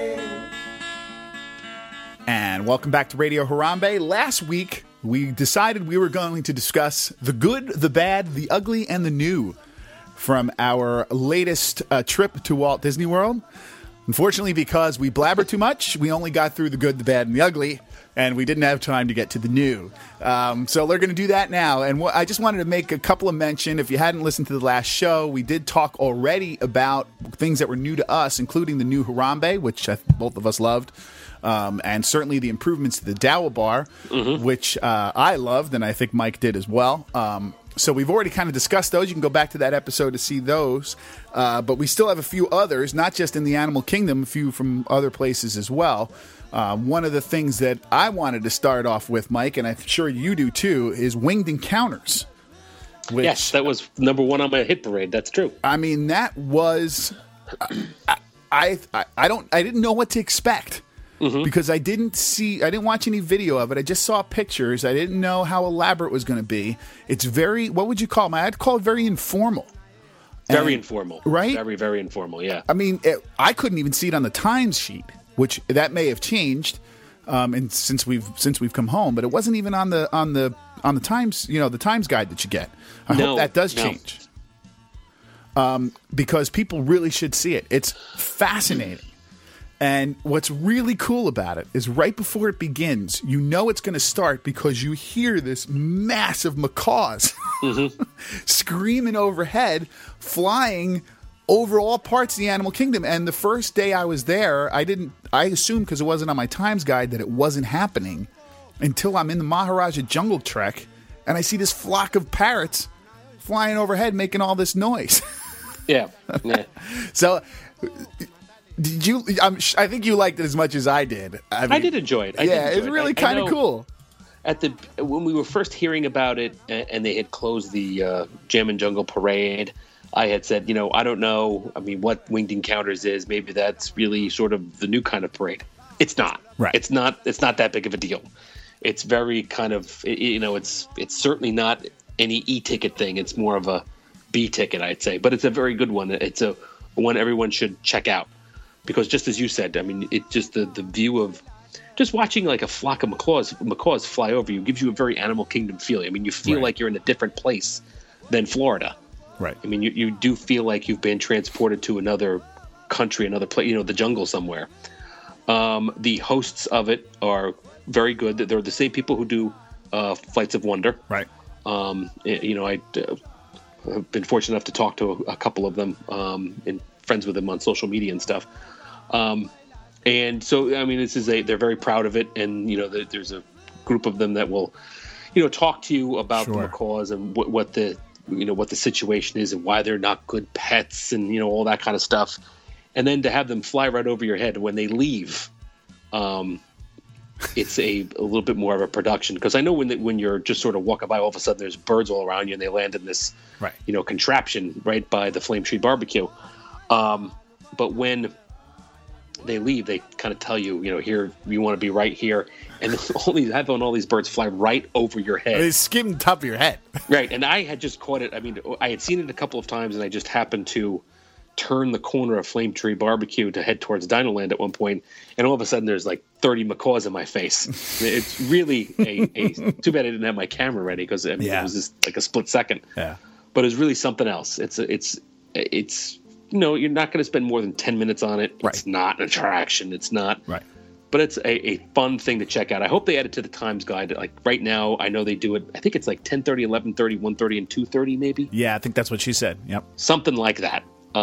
And welcome back to Radio Harambe. Last week, we decided we were going to discuss the good, the bad, the ugly, and the new from our latest trip to Walt Disney World. Unfortunately, because we blabbered too much, we only got through the good, the bad, and the ugly, and we didn't have time to get to the new. So we're going to do that now. And I just wanted to make a couple of mention. If you hadn't listened to the last show, we did talk already about things that were new to us, including the new Harambe, which both of us loved. And certainly the improvements to the Dawa Bar, which I loved, and I think Mike did as well. So we've already kind of discussed those. You can go back to that episode to see those. But we still have a few others, not just in the Animal Kingdom, a few from other places as well. One of the things that I wanted to start off with, Mike, and I'm sure you do too, is Winged Encounters. Which, yes, that was number one on my hit parade. That's true. I mean, that was... I didn't know what to expect. Because I didn't watch any video of it. I just saw pictures. I didn't know how elaborate it was going to be. It's very, what would you call it? I'd call it very informal. Very informal. Right? Very, very informal, yeah. I mean, I couldn't even see it on the Times sheet, which that may have changed and since we've come home, but it wasn't even on the Times, the Times guide that you get. I hope that does change. Because people really should see it. It's fascinating. And what's really cool about it is right before it begins, you know it's going to start because you hear this massive macaws screaming overhead, flying over all parts of the Animal Kingdom. And the first day I was there, I assumed because it wasn't on my Times guide that it wasn't happening until I'm in the Maharaja Jungle Trek and I see this flock of parrots flying overhead making all this noise. Yeah. So... Did you? I think you liked it as much as I did. I did enjoy it. It's really kind of cool. When we were first hearing about it, and they had closed the Jammin' Jungle Parade, I had said, I don't know. I mean, what Winged Encounters is? Maybe that's really sort of the new kind of parade. It's not. Right. It's not that big of a deal. It's very kind of It's certainly not any e-ticket thing. It's more of a B ticket, I'd say. But it's a very good one. It's a one everyone should check out. Because just as you said, I mean, it just the view of just watching like a flock of macaws fly over you gives you a very Animal Kingdom feeling. I mean, you feel like you're in a different place than Florida. Right. I mean, you do feel like you've been transported to another country, another place, the jungle somewhere. The hosts of it are very good. They're the same people who do Flights of Wonder. Right. I've been fortunate enough to talk to a couple of them and friends with them on social media and stuff. And so, I mean, they're very proud of it. And, there's a group of them that will, talk to you about the macaws and what the situation is and why they're not good pets and, all that kind of stuff. And then to have them fly right over your head when they leave, it's a little bit more of a production. Because I know when you're just sort of walking by, all of a sudden there's birds all around you and they land in this, contraption right by the Flame Tree Barbecue. But when they leave, they kind of tell you, here, you want to be right here. And all these birds fly right over your head. They skim the top of your head. Right. And I had just caught it. I mean, I had seen it a couple of times and I just happened to turn the corner of Flame Tree Barbecue to head towards Dinoland at one point, and all of a sudden there's like 30 macaws in my face. It's really a too bad I didn't have my camera ready, because it was just like a split second. Yeah. But it's really something else. It's you're not going to spend more than 10 minutes on it. Right. It's not an attraction. It's not. Right. But it's a fun thing to check out. I hope they add it to the Times Guide. Like right now, I know they do it. I think it's like 10:30, 11:30, 1:30, and 2:30 maybe. Yeah, I think that's what she said. Yep. Something like that.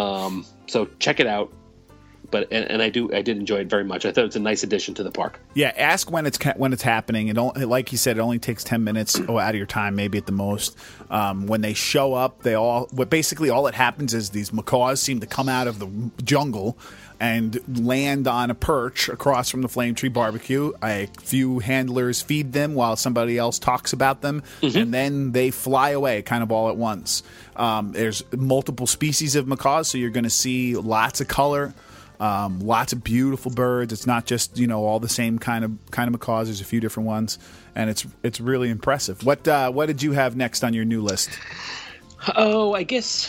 So check it out. But and I did enjoy it very much. I thought it's a nice addition to the park. Yeah, ask when it's happening. It don't, like you said, it only takes 10 minutes out of your time, maybe at the most. When they show up, basically all that happens is these macaws seem to come out of the jungle and land on a perch across from the Flame Tree Barbecue. A few handlers feed them while somebody else talks about them, and then they fly away kind of all at once. There's multiple species of macaws, so you're going to see lots of color. Lots of beautiful birds. It's not just all the same kind of macaws. There's a few different ones, and it's really impressive. What did you have next on your new list? Oh, I guess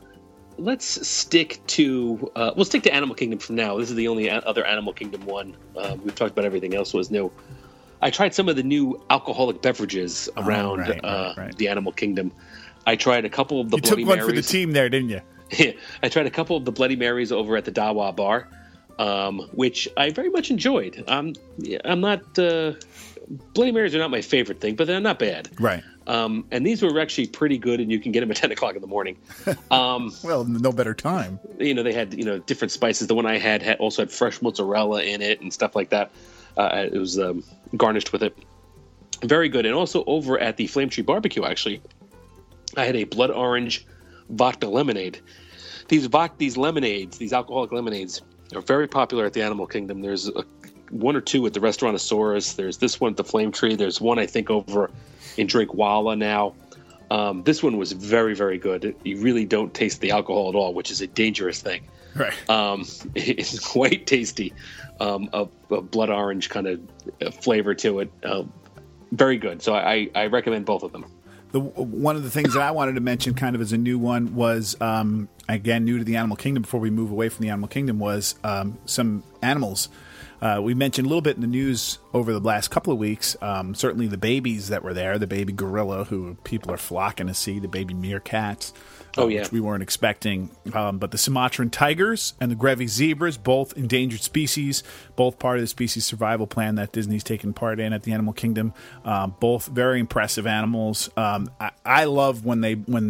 let's stick to Animal Kingdom for now. This is the only other Animal Kingdom one. We've talked about everything else was new. I tried some of the new alcoholic beverages around the Animal Kingdom. I tried a couple of the Bloody Marys. You took one for the team there, didn't you? I tried a couple of the Bloody Marys over at the Dawa Bar, which I very much enjoyed. I'm not Bloody Marys are not my favorite thing, but they're not bad. Right. And these were actually pretty good, and you can get them at 10 o'clock in the morning. Well, no better time. They had different spices. The one I had also had fresh mozzarella in it and stuff like that. It was garnished with it. Very good. And also over at the Flame Tree Barbecue, actually, I had a blood orange vodka lemonade. These lemonades, these alcoholic lemonades, are very popular at the Animal Kingdom. There's one or two at the Restaurantosaurus. There's this one at the Flame Tree. There's one, I think, over in Drinkwalla now. This one was very, very good. You really don't taste the alcohol at all, which is a dangerous thing. Right. It's quite tasty. A blood orange kind of flavor to it. Very good. So I recommend both of them. One of the things that I wanted to mention kind of as a new one was, again, new to the Animal Kingdom before we move away from the Animal Kingdom, was some animals. We mentioned a little bit in the news over the last couple of weeks, certainly the babies that were there, the baby gorilla who people are flocking to see, the baby meerkats, which we weren't expecting. But the Sumatran tigers and the Grevy's zebras, both endangered species, both part of the species survival plan that Disney's taken part in at the Animal Kingdom. Both very impressive animals. I love when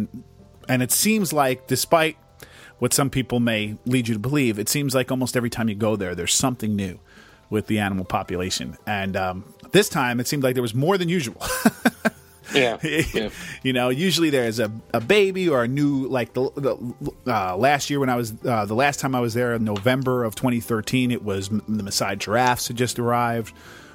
and it seems like, despite what some people may lead you to believe, it seems like almost every time you go there, there's something new with the animal population. And this time, it seemed like there was more than usual. Yeah. Usually there's a baby or a new, like the last year when I was, the last time I was there in November of 2013, it was the Maasai giraffes had just arrived.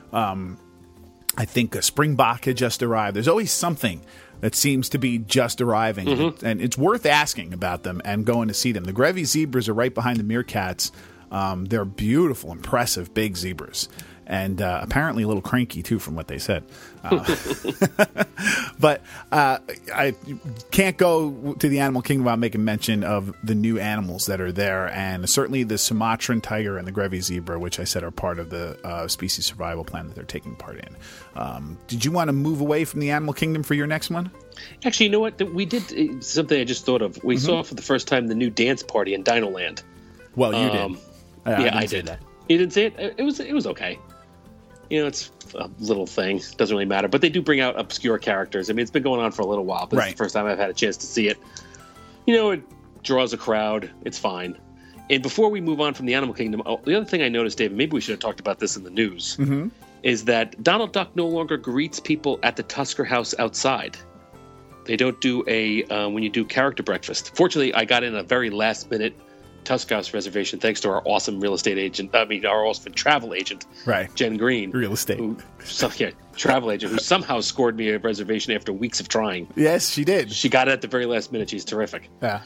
I think a springbok had just arrived. There's always something that seems to be just arriving, and it's worth asking about them and going to see them. The Grevy zebras are right behind the meerkats. They're beautiful, impressive, big zebras, and apparently a little cranky too, from what they said. But I can't go to the Animal Kingdom without making mention of the new animals that are there, and certainly the Sumatran tiger and the Grevy zebra, which I said are part of the species survival plan that they're taking part in. Did you want to move away from the Animal Kingdom for your next one? Actually, you know what? We did something I just thought of. We saw for the first time the new dance party in Dinoland. Well, you did. I did. That. You didn't see it? It was okay. It's a little thing. Doesn't really matter. But they do bring out obscure characters. I mean, it's been going on for a little while. But It's the first time I've had a chance to see it. It draws a crowd. It's fine. And before we move on from the Animal Kingdom, the other thing I noticed, David, maybe we should have talked about this in the news, is that Donald Duck no longer greets people at the Tusker House outside. They don't do when you do character breakfast. Fortunately, I got in a very last-minute Tusker House reservation thanks to our awesome our awesome travel agent, right, Jen Green. Real estate. Travel agent who somehow scored me a reservation after weeks of trying. Yes, she did. She got it at the very last minute. She's terrific. Yeah.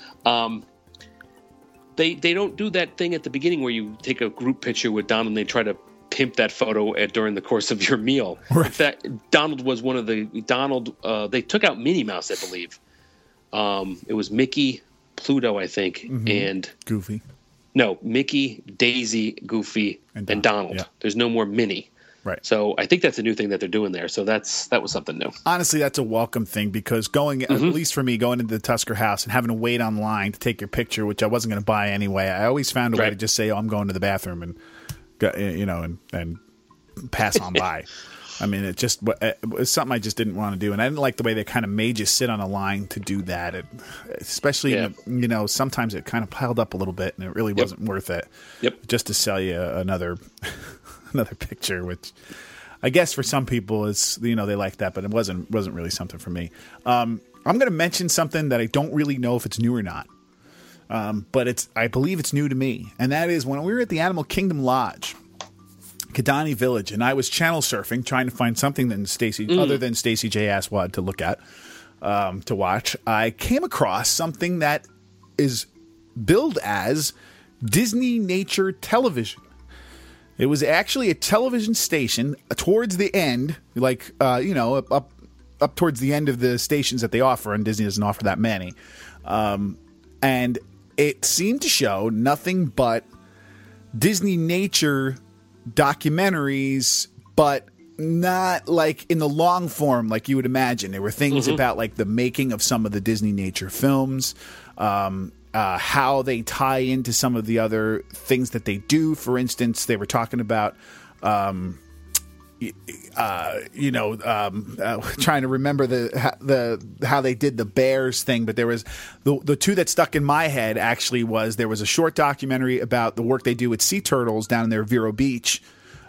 They don't do that thing at the beginning where you take a group picture with Donald and they try to pimp that photo during the course of your meal. Right. In fact, Donald was one of the they took out Minnie Mouse, I believe. It was Mickey, Pluto, I think, and Goofy. No, Mickey, Daisy, Goofy, and Donald. Yeah. There's no more Minnie. Right. So I think that's a new thing that they're doing there. So that was something new. Honestly, that's a welcome thing because going, at least for me, going into the Tusker house and having to wait online to take your picture, which I wasn't going to buy anyway, I always found a way to just say, "Oh, I'm going to the bathroom," and and pass on by. I mean, it was something I just didn't want to do, and I didn't like the way they kind of made you sit on a line to do that. Especially, sometimes it kind of piled up a little bit, and it really wasn't worth it. Yep. Just to sell you another picture, which I guess for some people is they like that, but it wasn't really something for me. I'm going to mention something that I don't really know if it's new or not, but I believe it's new to me, and that is when we were at the Animal Kingdom Lodge. Kidani Village, and I was channel surfing, trying to find something other than Stacey J. Aswad to look at, to watch. I came across something that is billed as Disney Nature Television. It was actually a television station towards the end, up towards the end of the stations that they offer, and Disney doesn't offer that many. And it seemed to show nothing but Disney nature documentaries, but not like in the long form like you would imagine. There were things about like the making of some of the Disney nature films, how they tie into some of the other things that they do. For instance, they were talking about trying to remember how they did the bears thing, but there was the two that stuck in my head actually was there was a short documentary about the work they do with sea turtles down in their Vero Beach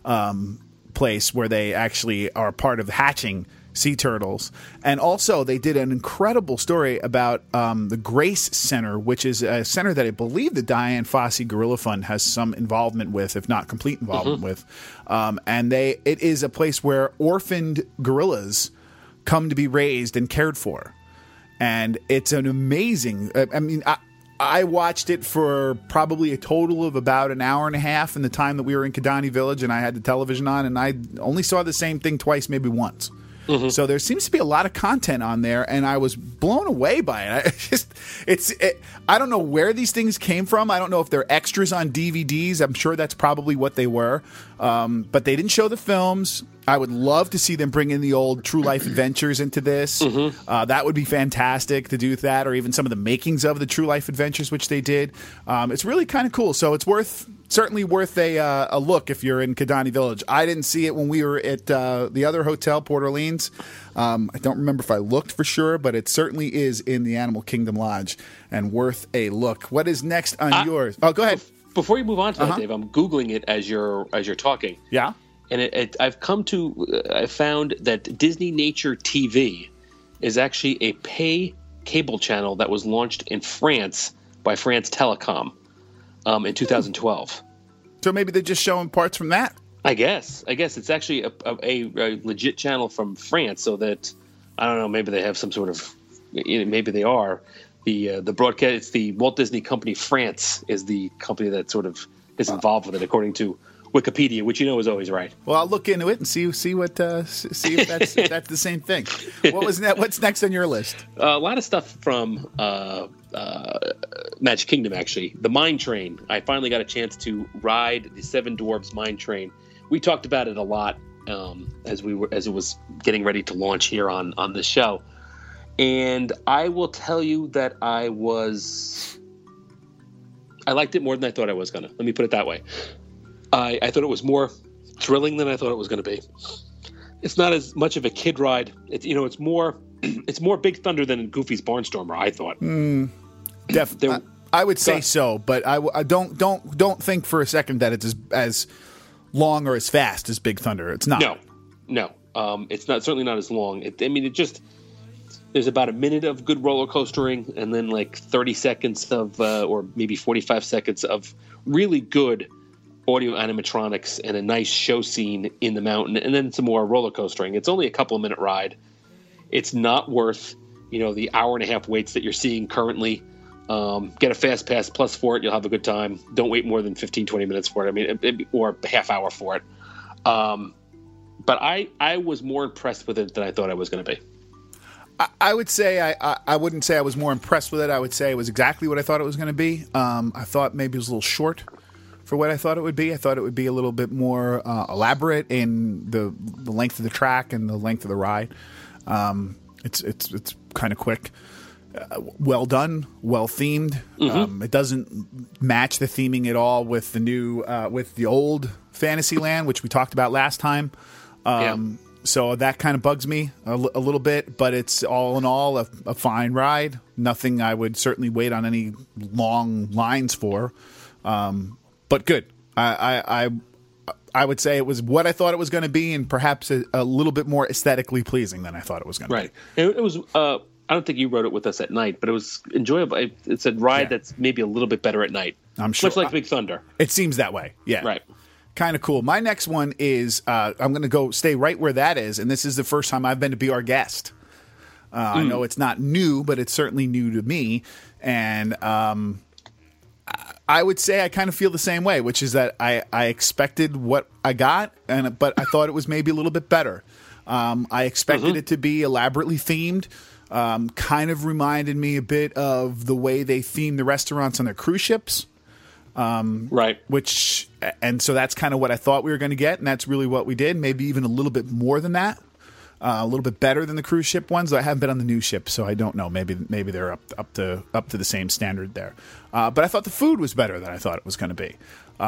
place where they actually are part of hatching sea turtles, and also they did an incredible story about the Grace Center, which is a center that I believe the Diane Fossey Gorilla Fund has some involvement with, if not complete involvement with, and it is a place where orphaned gorillas come to be raised and cared for, and it's an amazing. I watched it for probably a total of about an hour and a half in the time that we were in Kidani Village, and I had the television on, and I only saw the same thing twice, maybe once. So there seems to be a lot of content on there, and I was blown away by it. I don't know where these things came from. I don't know if they're extras on DVDs. I'm sure that's probably what they were. But they didn't show the films. I would love to see them bring in the old True Life Adventures into this. That would be fantastic to do that, or even some of the makings of the True Life Adventures, which they did. It's really kind of cool. So it's certainly worth a look if you're in Kidani Village. I didn't see it when we were at the other hotel, Port Orleans. I don't remember if I looked for sure, but it certainly is in the Animal Kingdom Lodge and worth a look. What is next on yours? Oh, go ahead. Before you move on to that, Dave, I'm Googling it as you're talking. Yeah. And I found that Disney Nature TV is actually a pay cable channel that was launched in France by France Telecom in 2012. So maybe they're just showing parts from that? I guess it's actually a legit channel from France, so that, I don't know, maybe they have some sort of, maybe they are. The broadcast, it's the Walt Disney Company France is the company that sort of is involved with it, according to Wikipedia, which is always right. Well, I'll look into it and see if that's if that's the same thing. What's next on your list? A lot of stuff from Magic Kingdom, actually. The Mine Train. I finally got a chance to ride the Seven Dwarfs Mine Train. We talked about it a lot as it was getting ready to launch here on the show, and I will tell you that I liked it more than I thought I was gonna. Let me put it that way. I thought it was more thrilling than I thought it was going to be. It's not as much of a kid ride. It's more Big Thunder than Goofy's Barnstormer, I thought. Definitely, I would say so, but I don't think for a second that it's as long or as fast as Big Thunder. It's not. No. It's not, certainly not as long. There's about a minute of good roller coastering, and then like 30 seconds of, or maybe 45 seconds of really good audio animatronics and a nice show scene in the mountain, and then some more roller coastering. It's only a couple of minute ride. It's not worth, the hour and a half waits that you're seeing currently. Get a fast pass plus for it. You'll have a good time. Don't wait more than 15, 20 minutes for it. Or a half hour for it. But I was more impressed with it than I thought I was going to be. I would say I wouldn't say I was more impressed with it. I would say it was exactly what I thought it was going to be. I thought maybe it was a little short for what I thought it would be. I thought it would be a little bit more elaborate in the length of the track and the length of the ride. It's kind of quick. Well done, well themed. It doesn't match the theming at all with the new with the old Fantasyland, which we talked about last time. So that kind of bugs me a little bit, but it's all in all a fine ride. Nothing I would certainly wait on any long lines for, but good. I would say it was what I thought it was going to be, and perhaps a little bit more aesthetically pleasing than I thought it was going to be. Right. It was. I don't think you rode it with us at night, but it was enjoyable. It's a ride that's maybe a little bit better at night. I'm sure. Much like Big Thunder. It seems that way. Yeah. Right. Kind of cool. My next one is I'm going to go stay right where that is, and this is the first time I've been to Be Our Guest. I know it's not new, but it's certainly new to me, and I would say I kind of feel the same way, which is that I expected what I got, but I thought it was maybe a little bit better. I expected it to be elaborately themed. Kind of reminded me a bit of the way they theme the restaurants on their cruise ships. Right. And so that's kind of what I thought we were going to get, and that's really what we did. Maybe even a little bit more than that. A little bit better than the cruise ship ones. I haven't been on the new ship, so I don't know. Maybe they're up to the same standard there. But I thought the food was better than I thought it was going to be.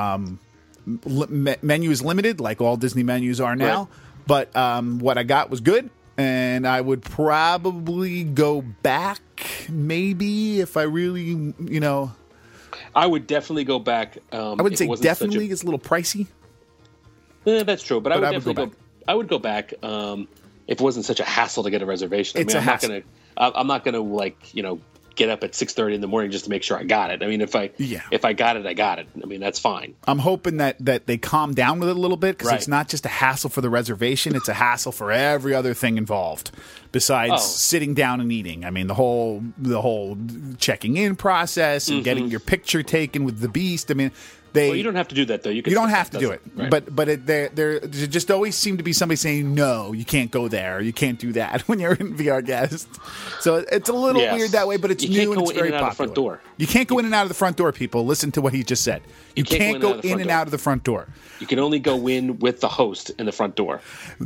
Menu is limited, like all Disney menus are now. Right. But what I got was good. And I would probably go back, maybe, if I really, I would definitely go back. I wouldn't say definitely. It's a little pricey. That's true, but I would definitely go. I would go back if it wasn't such a hassle to get a reservation. It's a hassle. I'm not gonna get up at 6:30 in the morning just to make sure I got it. I mean, if I got it, I got it. I mean, that's fine. I'm hoping that they calm down with it a little bit, because it's not just a hassle for the reservation; it's a hassle for every other thing involved, besides sitting down and eating. I mean, the whole checking in process and getting your picture taken with the Beast. I mean. You don't have to do that, though. You don't have to do it. Right. But there just always seemed to be somebody saying, no, you can't go there. You can't do that when you're in VR Guest. So it's a little weird that way, but it's new and it's very popular. Of the front door. You can't go in and out of the front door, people. Listen to what he just said. You can't go in and out of the front door. You can only go in with the host in the front door.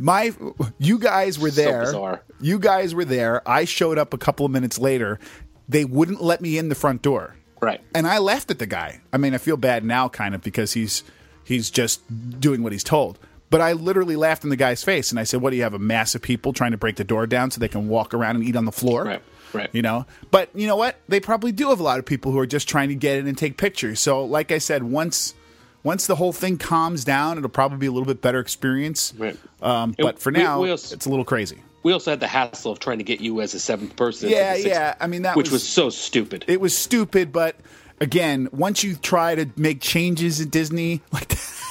You guys were there. So bizarre. You guys were there. I showed up a couple of minutes later. They wouldn't let me in the front door. Right. And I laughed at the guy. I mean, I feel bad now kind of because he's just doing what he's told. But I literally laughed in the guy's face and I said, what do you have, a mass of people trying to break the door down so they can walk around and eat on the floor? Right. But you know what? They probably do have a lot of people who are just trying to get in and take pictures. So like I said, once the whole thing calms down, it'll probably be a little bit better experience. Right. But for now, it's a little crazy. We also had the hassle of trying to get you as a seventh person. Yeah. I mean, which was so stupid. It was stupid, but again, once you try to make changes at Disney, like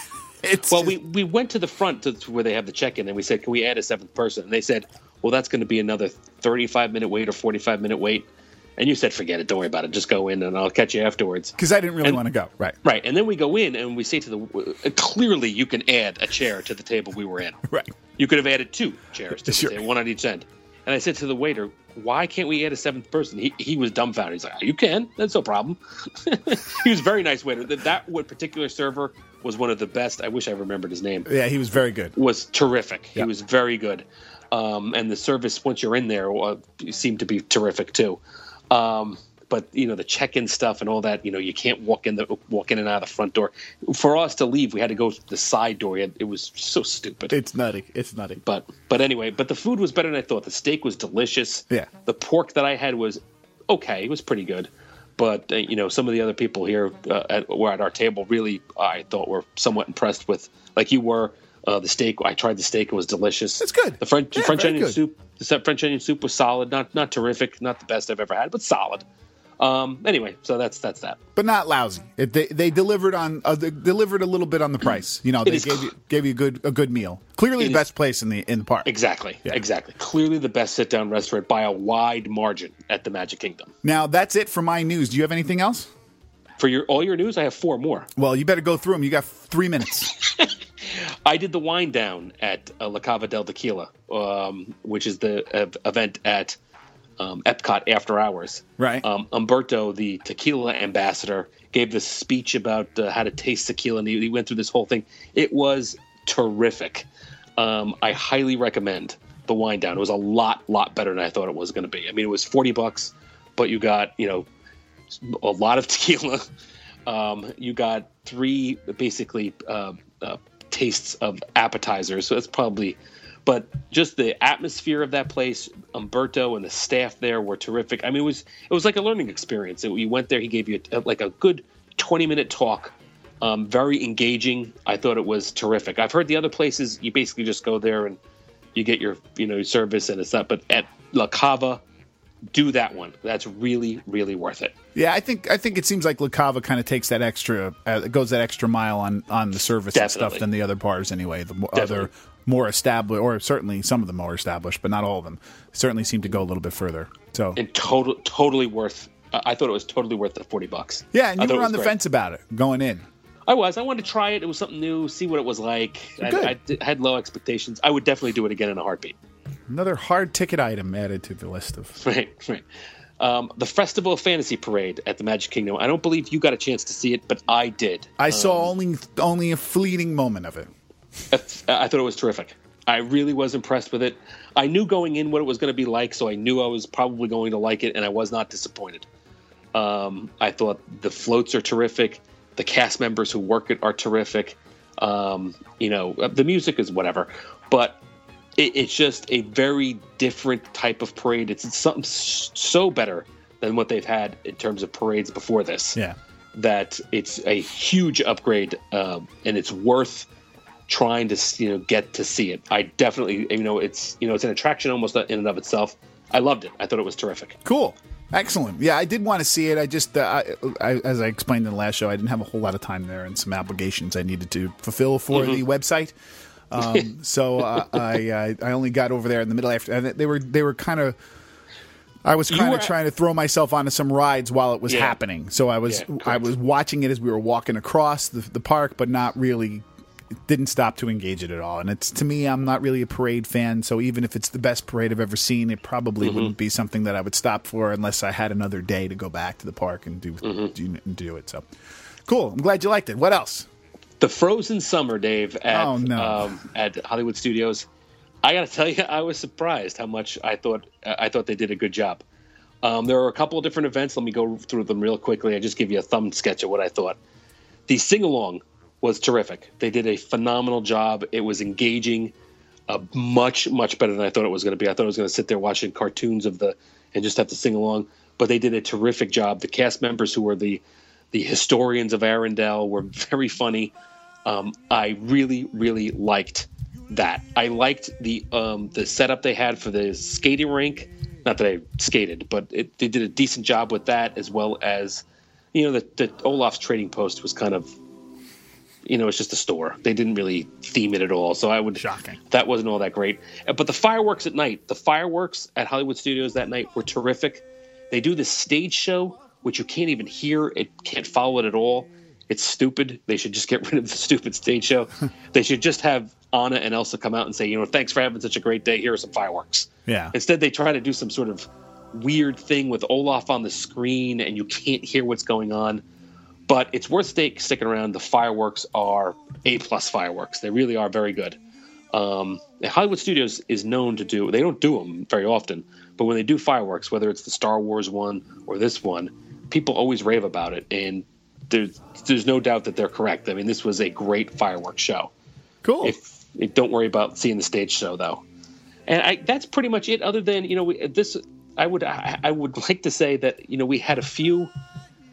that, we went to the front to where they have the check-in, and we said, can we add a seventh person? And they said, well, that's going to be another 35-minute wait or 45-minute wait. And you said, forget it, don't worry about it. Just go in, and I'll catch you afterwards. Because I didn't really want to go. Right. And then we go in, and we say clearly you can add a chair to the table we were in. Right. You could have added 2 chairs to the table, one on each end. And I said to the waiter, why can't we add a seventh person? He was dumbfounded. He's like, you can. That's no problem. He was a very nice waiter. That particular server was one of the best. I wish I remembered his name. Yeah, he was very good. Was terrific. Yep. He was very good. And the service, once you're in there, seemed to be terrific too. But the check-in stuff and all that, you can't walk in and out of the front door. For us to leave, we had to go to the side door. It was so stupid. It's nutty. But anyway, the food was better than I thought. The steak was delicious. Yeah. The pork that I had was okay. It was pretty good. But some of the other people here were at our table really, I thought, were somewhat impressed with, like you were. The steak. I tried the steak. It was delicious. It's good. The French onion soup. The French onion soup was solid. Not terrific. Not the best I've ever had, but solid. Anyway, so that's that. But not lousy. They delivered delivered a little bit on the price. They gave you a good meal. Clearly the best place in the park. Exactly. Yeah. Exactly. Clearly the best sit down restaurant by a wide margin at the Magic Kingdom. Now that's it for my news. Do you have anything else? For all your news, I have 4 more. Well, you better go through them. You got 3 minutes. I did the wind down at La Cava del Tequila, which is the event at Epcot After Hours. Right. Umberto, the tequila ambassador, gave this speech about how to taste tequila, and he went through this whole thing. It was terrific. I highly recommend the Wine Down. It was a lot better than I thought it was going to be. I mean, it was $40, but you got, a lot of tequila. You got 3 basically tastes of appetizers. So that's probably, but just the atmosphere of that place, Umberto and the staff there were terrific. I mean, it was like a learning experience. You went there, he gave you a good 20-minute talk. Very engaging. I thought it was terrific. I've heard the other places, you basically just go there and you get your, service and it's not, but at La Cava, do that one. That's really, really worth it. Yeah, I think it seems like La Cava kind of takes that extra, goes that extra mile on the service Definitely. and stuff than the other bars anyway. The other more established, or certainly some of them more established, but not all of them, certainly seem to go a little bit further. So and totally worth. I thought it was totally worth the $40. Yeah, and you were on the fence about it going in. I wanted to try it. It was something new, see what it was like. I had low expectations. I would definitely do it again in a heartbeat. Another hard ticket item added to the list of. Right. The Festival of Fantasy Parade at the Magic Kingdom. I don't believe you got a chance to see it, but I did. I saw only a fleeting moment of it. I thought it was terrific. I really was impressed with it. I knew going in what it was going to be like, so I knew I was probably going to like it, and I was not disappointed. I thought the floats are terrific. The cast members who work it are terrific. The music is whatever, but it's just a very different type of parade. It's something so better than what they've had in terms of parades before this. Yeah, that it's a huge upgrade, and it's worth trying to get to see it. I definitely it's an attraction almost in and of itself. I loved it. I thought it was terrific. Cool. Excellent. Yeah, I did want to see it. I just, as I explained in the last show, I didn't have a whole lot of time there and some obligations I needed to fulfill for the website. So I only got over there in the middle after, and they were kind of. I was kind of trying to throw myself onto some rides while it was happening. So I was watching it as we were walking across the park, but not really. Didn't stop to engage it at all. And it's, to me, I'm not really a parade fan, so even if it's the best parade I've ever seen, it probably wouldn't be something that I would stop for unless I had another day to go back to the park and do it. So cool. I'm glad you liked it. What else? The Frozen Summer, Dave, at Hollywood Studios. I got to tell you, I was surprised how much I thought they did a good job. There are a couple of different events. Let me go through them real quickly. I just give you a thumb sketch of what I thought. The sing-along was terrific. They did a phenomenal job. It was engaging, much better than I thought it was going to be. I thought I was going to sit there watching cartoons and just have to sing along. But they did a terrific job. The cast members who were the historians of Arendelle were very funny. I really, really liked that. I liked the setup they had for the skating rink. Not that I skated, but they did a decent job with that, as well as the Olaf's Trading Post was kind of. It's just a store. They didn't really theme it at all. So Shocking. That wasn't all that great. But the fireworks at night, the fireworks at Hollywood Studios that night were terrific. They do this stage show, which you can't even hear. It can't follow it at all. It's stupid. They should just get rid of the stupid stage show. They should just have Anna and Elsa come out and say, thanks for having such a great day. Here are some fireworks. Yeah. Instead, they try to do some sort of weird thing with Olaf on the screen, and you can't hear what's going on. But it's worth sticking around. The fireworks are A+ fireworks. They really are very good. Hollywood Studios is known to do – they don't do them very often, but when they do fireworks, whether it's the Star Wars one or this one, people always rave about it, and there's no doubt that they're correct. I mean, this was a great fireworks show. Cool. Don't worry about seeing the stage show, though. And that's pretty much it, other than I would like to say that we had a few –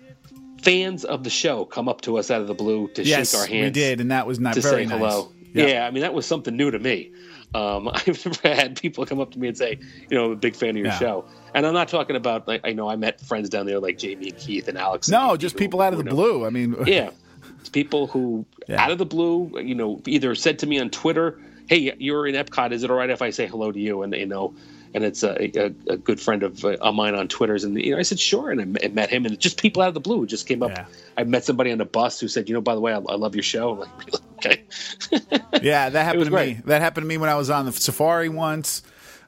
fans of the show come up to us out of the blue to shake our hands. We did, and that was not to very say nice. Hello. Yeah, I mean that was something new to me. I've never had people come up to me and say, I'm a big fan of your show. And I'm not talking about I met friends down there like Jamie and Keith and Alex. No, just people out of the blue. I mean, yeah, it's people who out of the blue, either said to me on Twitter, "Hey, you're in Epcot. Is it all right if I say hello to you?" And and it's a good friend of mine on Twitter's, and I said sure, and I met him, and just people out of the blue who just came up. Yeah. I met somebody on the bus who said, by the way, I love your show. I'm like, really? Okay. Yeah, that happened to me. That happened to me when I was on the safari once.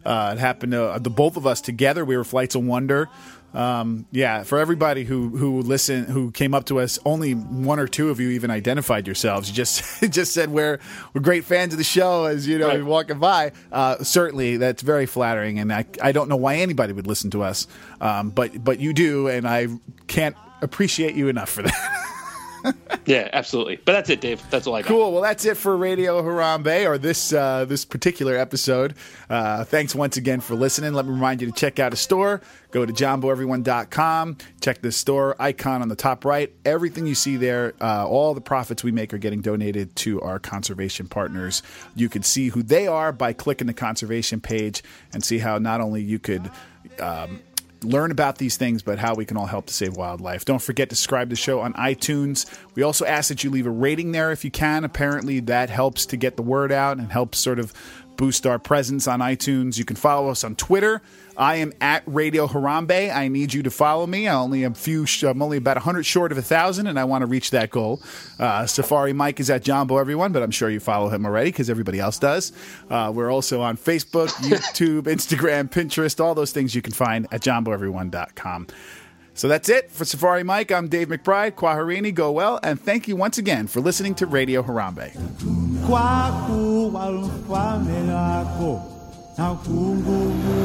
It happened to the both of us together. We were Flights of Wonder. For everybody who listened, who came up to us, only one or two of you even identified yourselves. You just said we're great fans of the show as you know right. you're walking by. Certainly, that's very flattering, and I don't know why anybody would listen to us, but you do, and I can't appreciate you enough for that. Yeah, absolutely. But that's it, Dave. That's all I got. Cool. Well, that's it for Radio Harambe, or this particular episode. Thanks once again for listening. Let me remind you to check out a store. Go to JohnBoEveryone.com. Check the store icon on the top right. Everything you see there, all the profits we make are getting donated to our conservation partners. You can see who they are by clicking the conservation page and see how not only you could learn about these things, but how we can all help to save wildlife. Don't forget to subscribe to the show on iTunes. We also ask that you leave a rating there if you can. Apparently that helps to get the word out and helps sort of boost our presence on iTunes. You can follow us on Twitter. I am at Radio Harambe. I need you to follow me. I'm only about 100 short of 1,000, and I want to reach that goal. Safari Mike is at John Bo Everyone, but I'm sure you follow him already because everybody else does. We're also on Facebook, YouTube, Instagram, Pinterest, all those things you can find at johnboeveryone.com. So that's it for Safari Mike. I'm Dave McBride. Kwaherini, go well, and thank you once again for listening to Radio Harambe. Kwaku walfame lako na kungu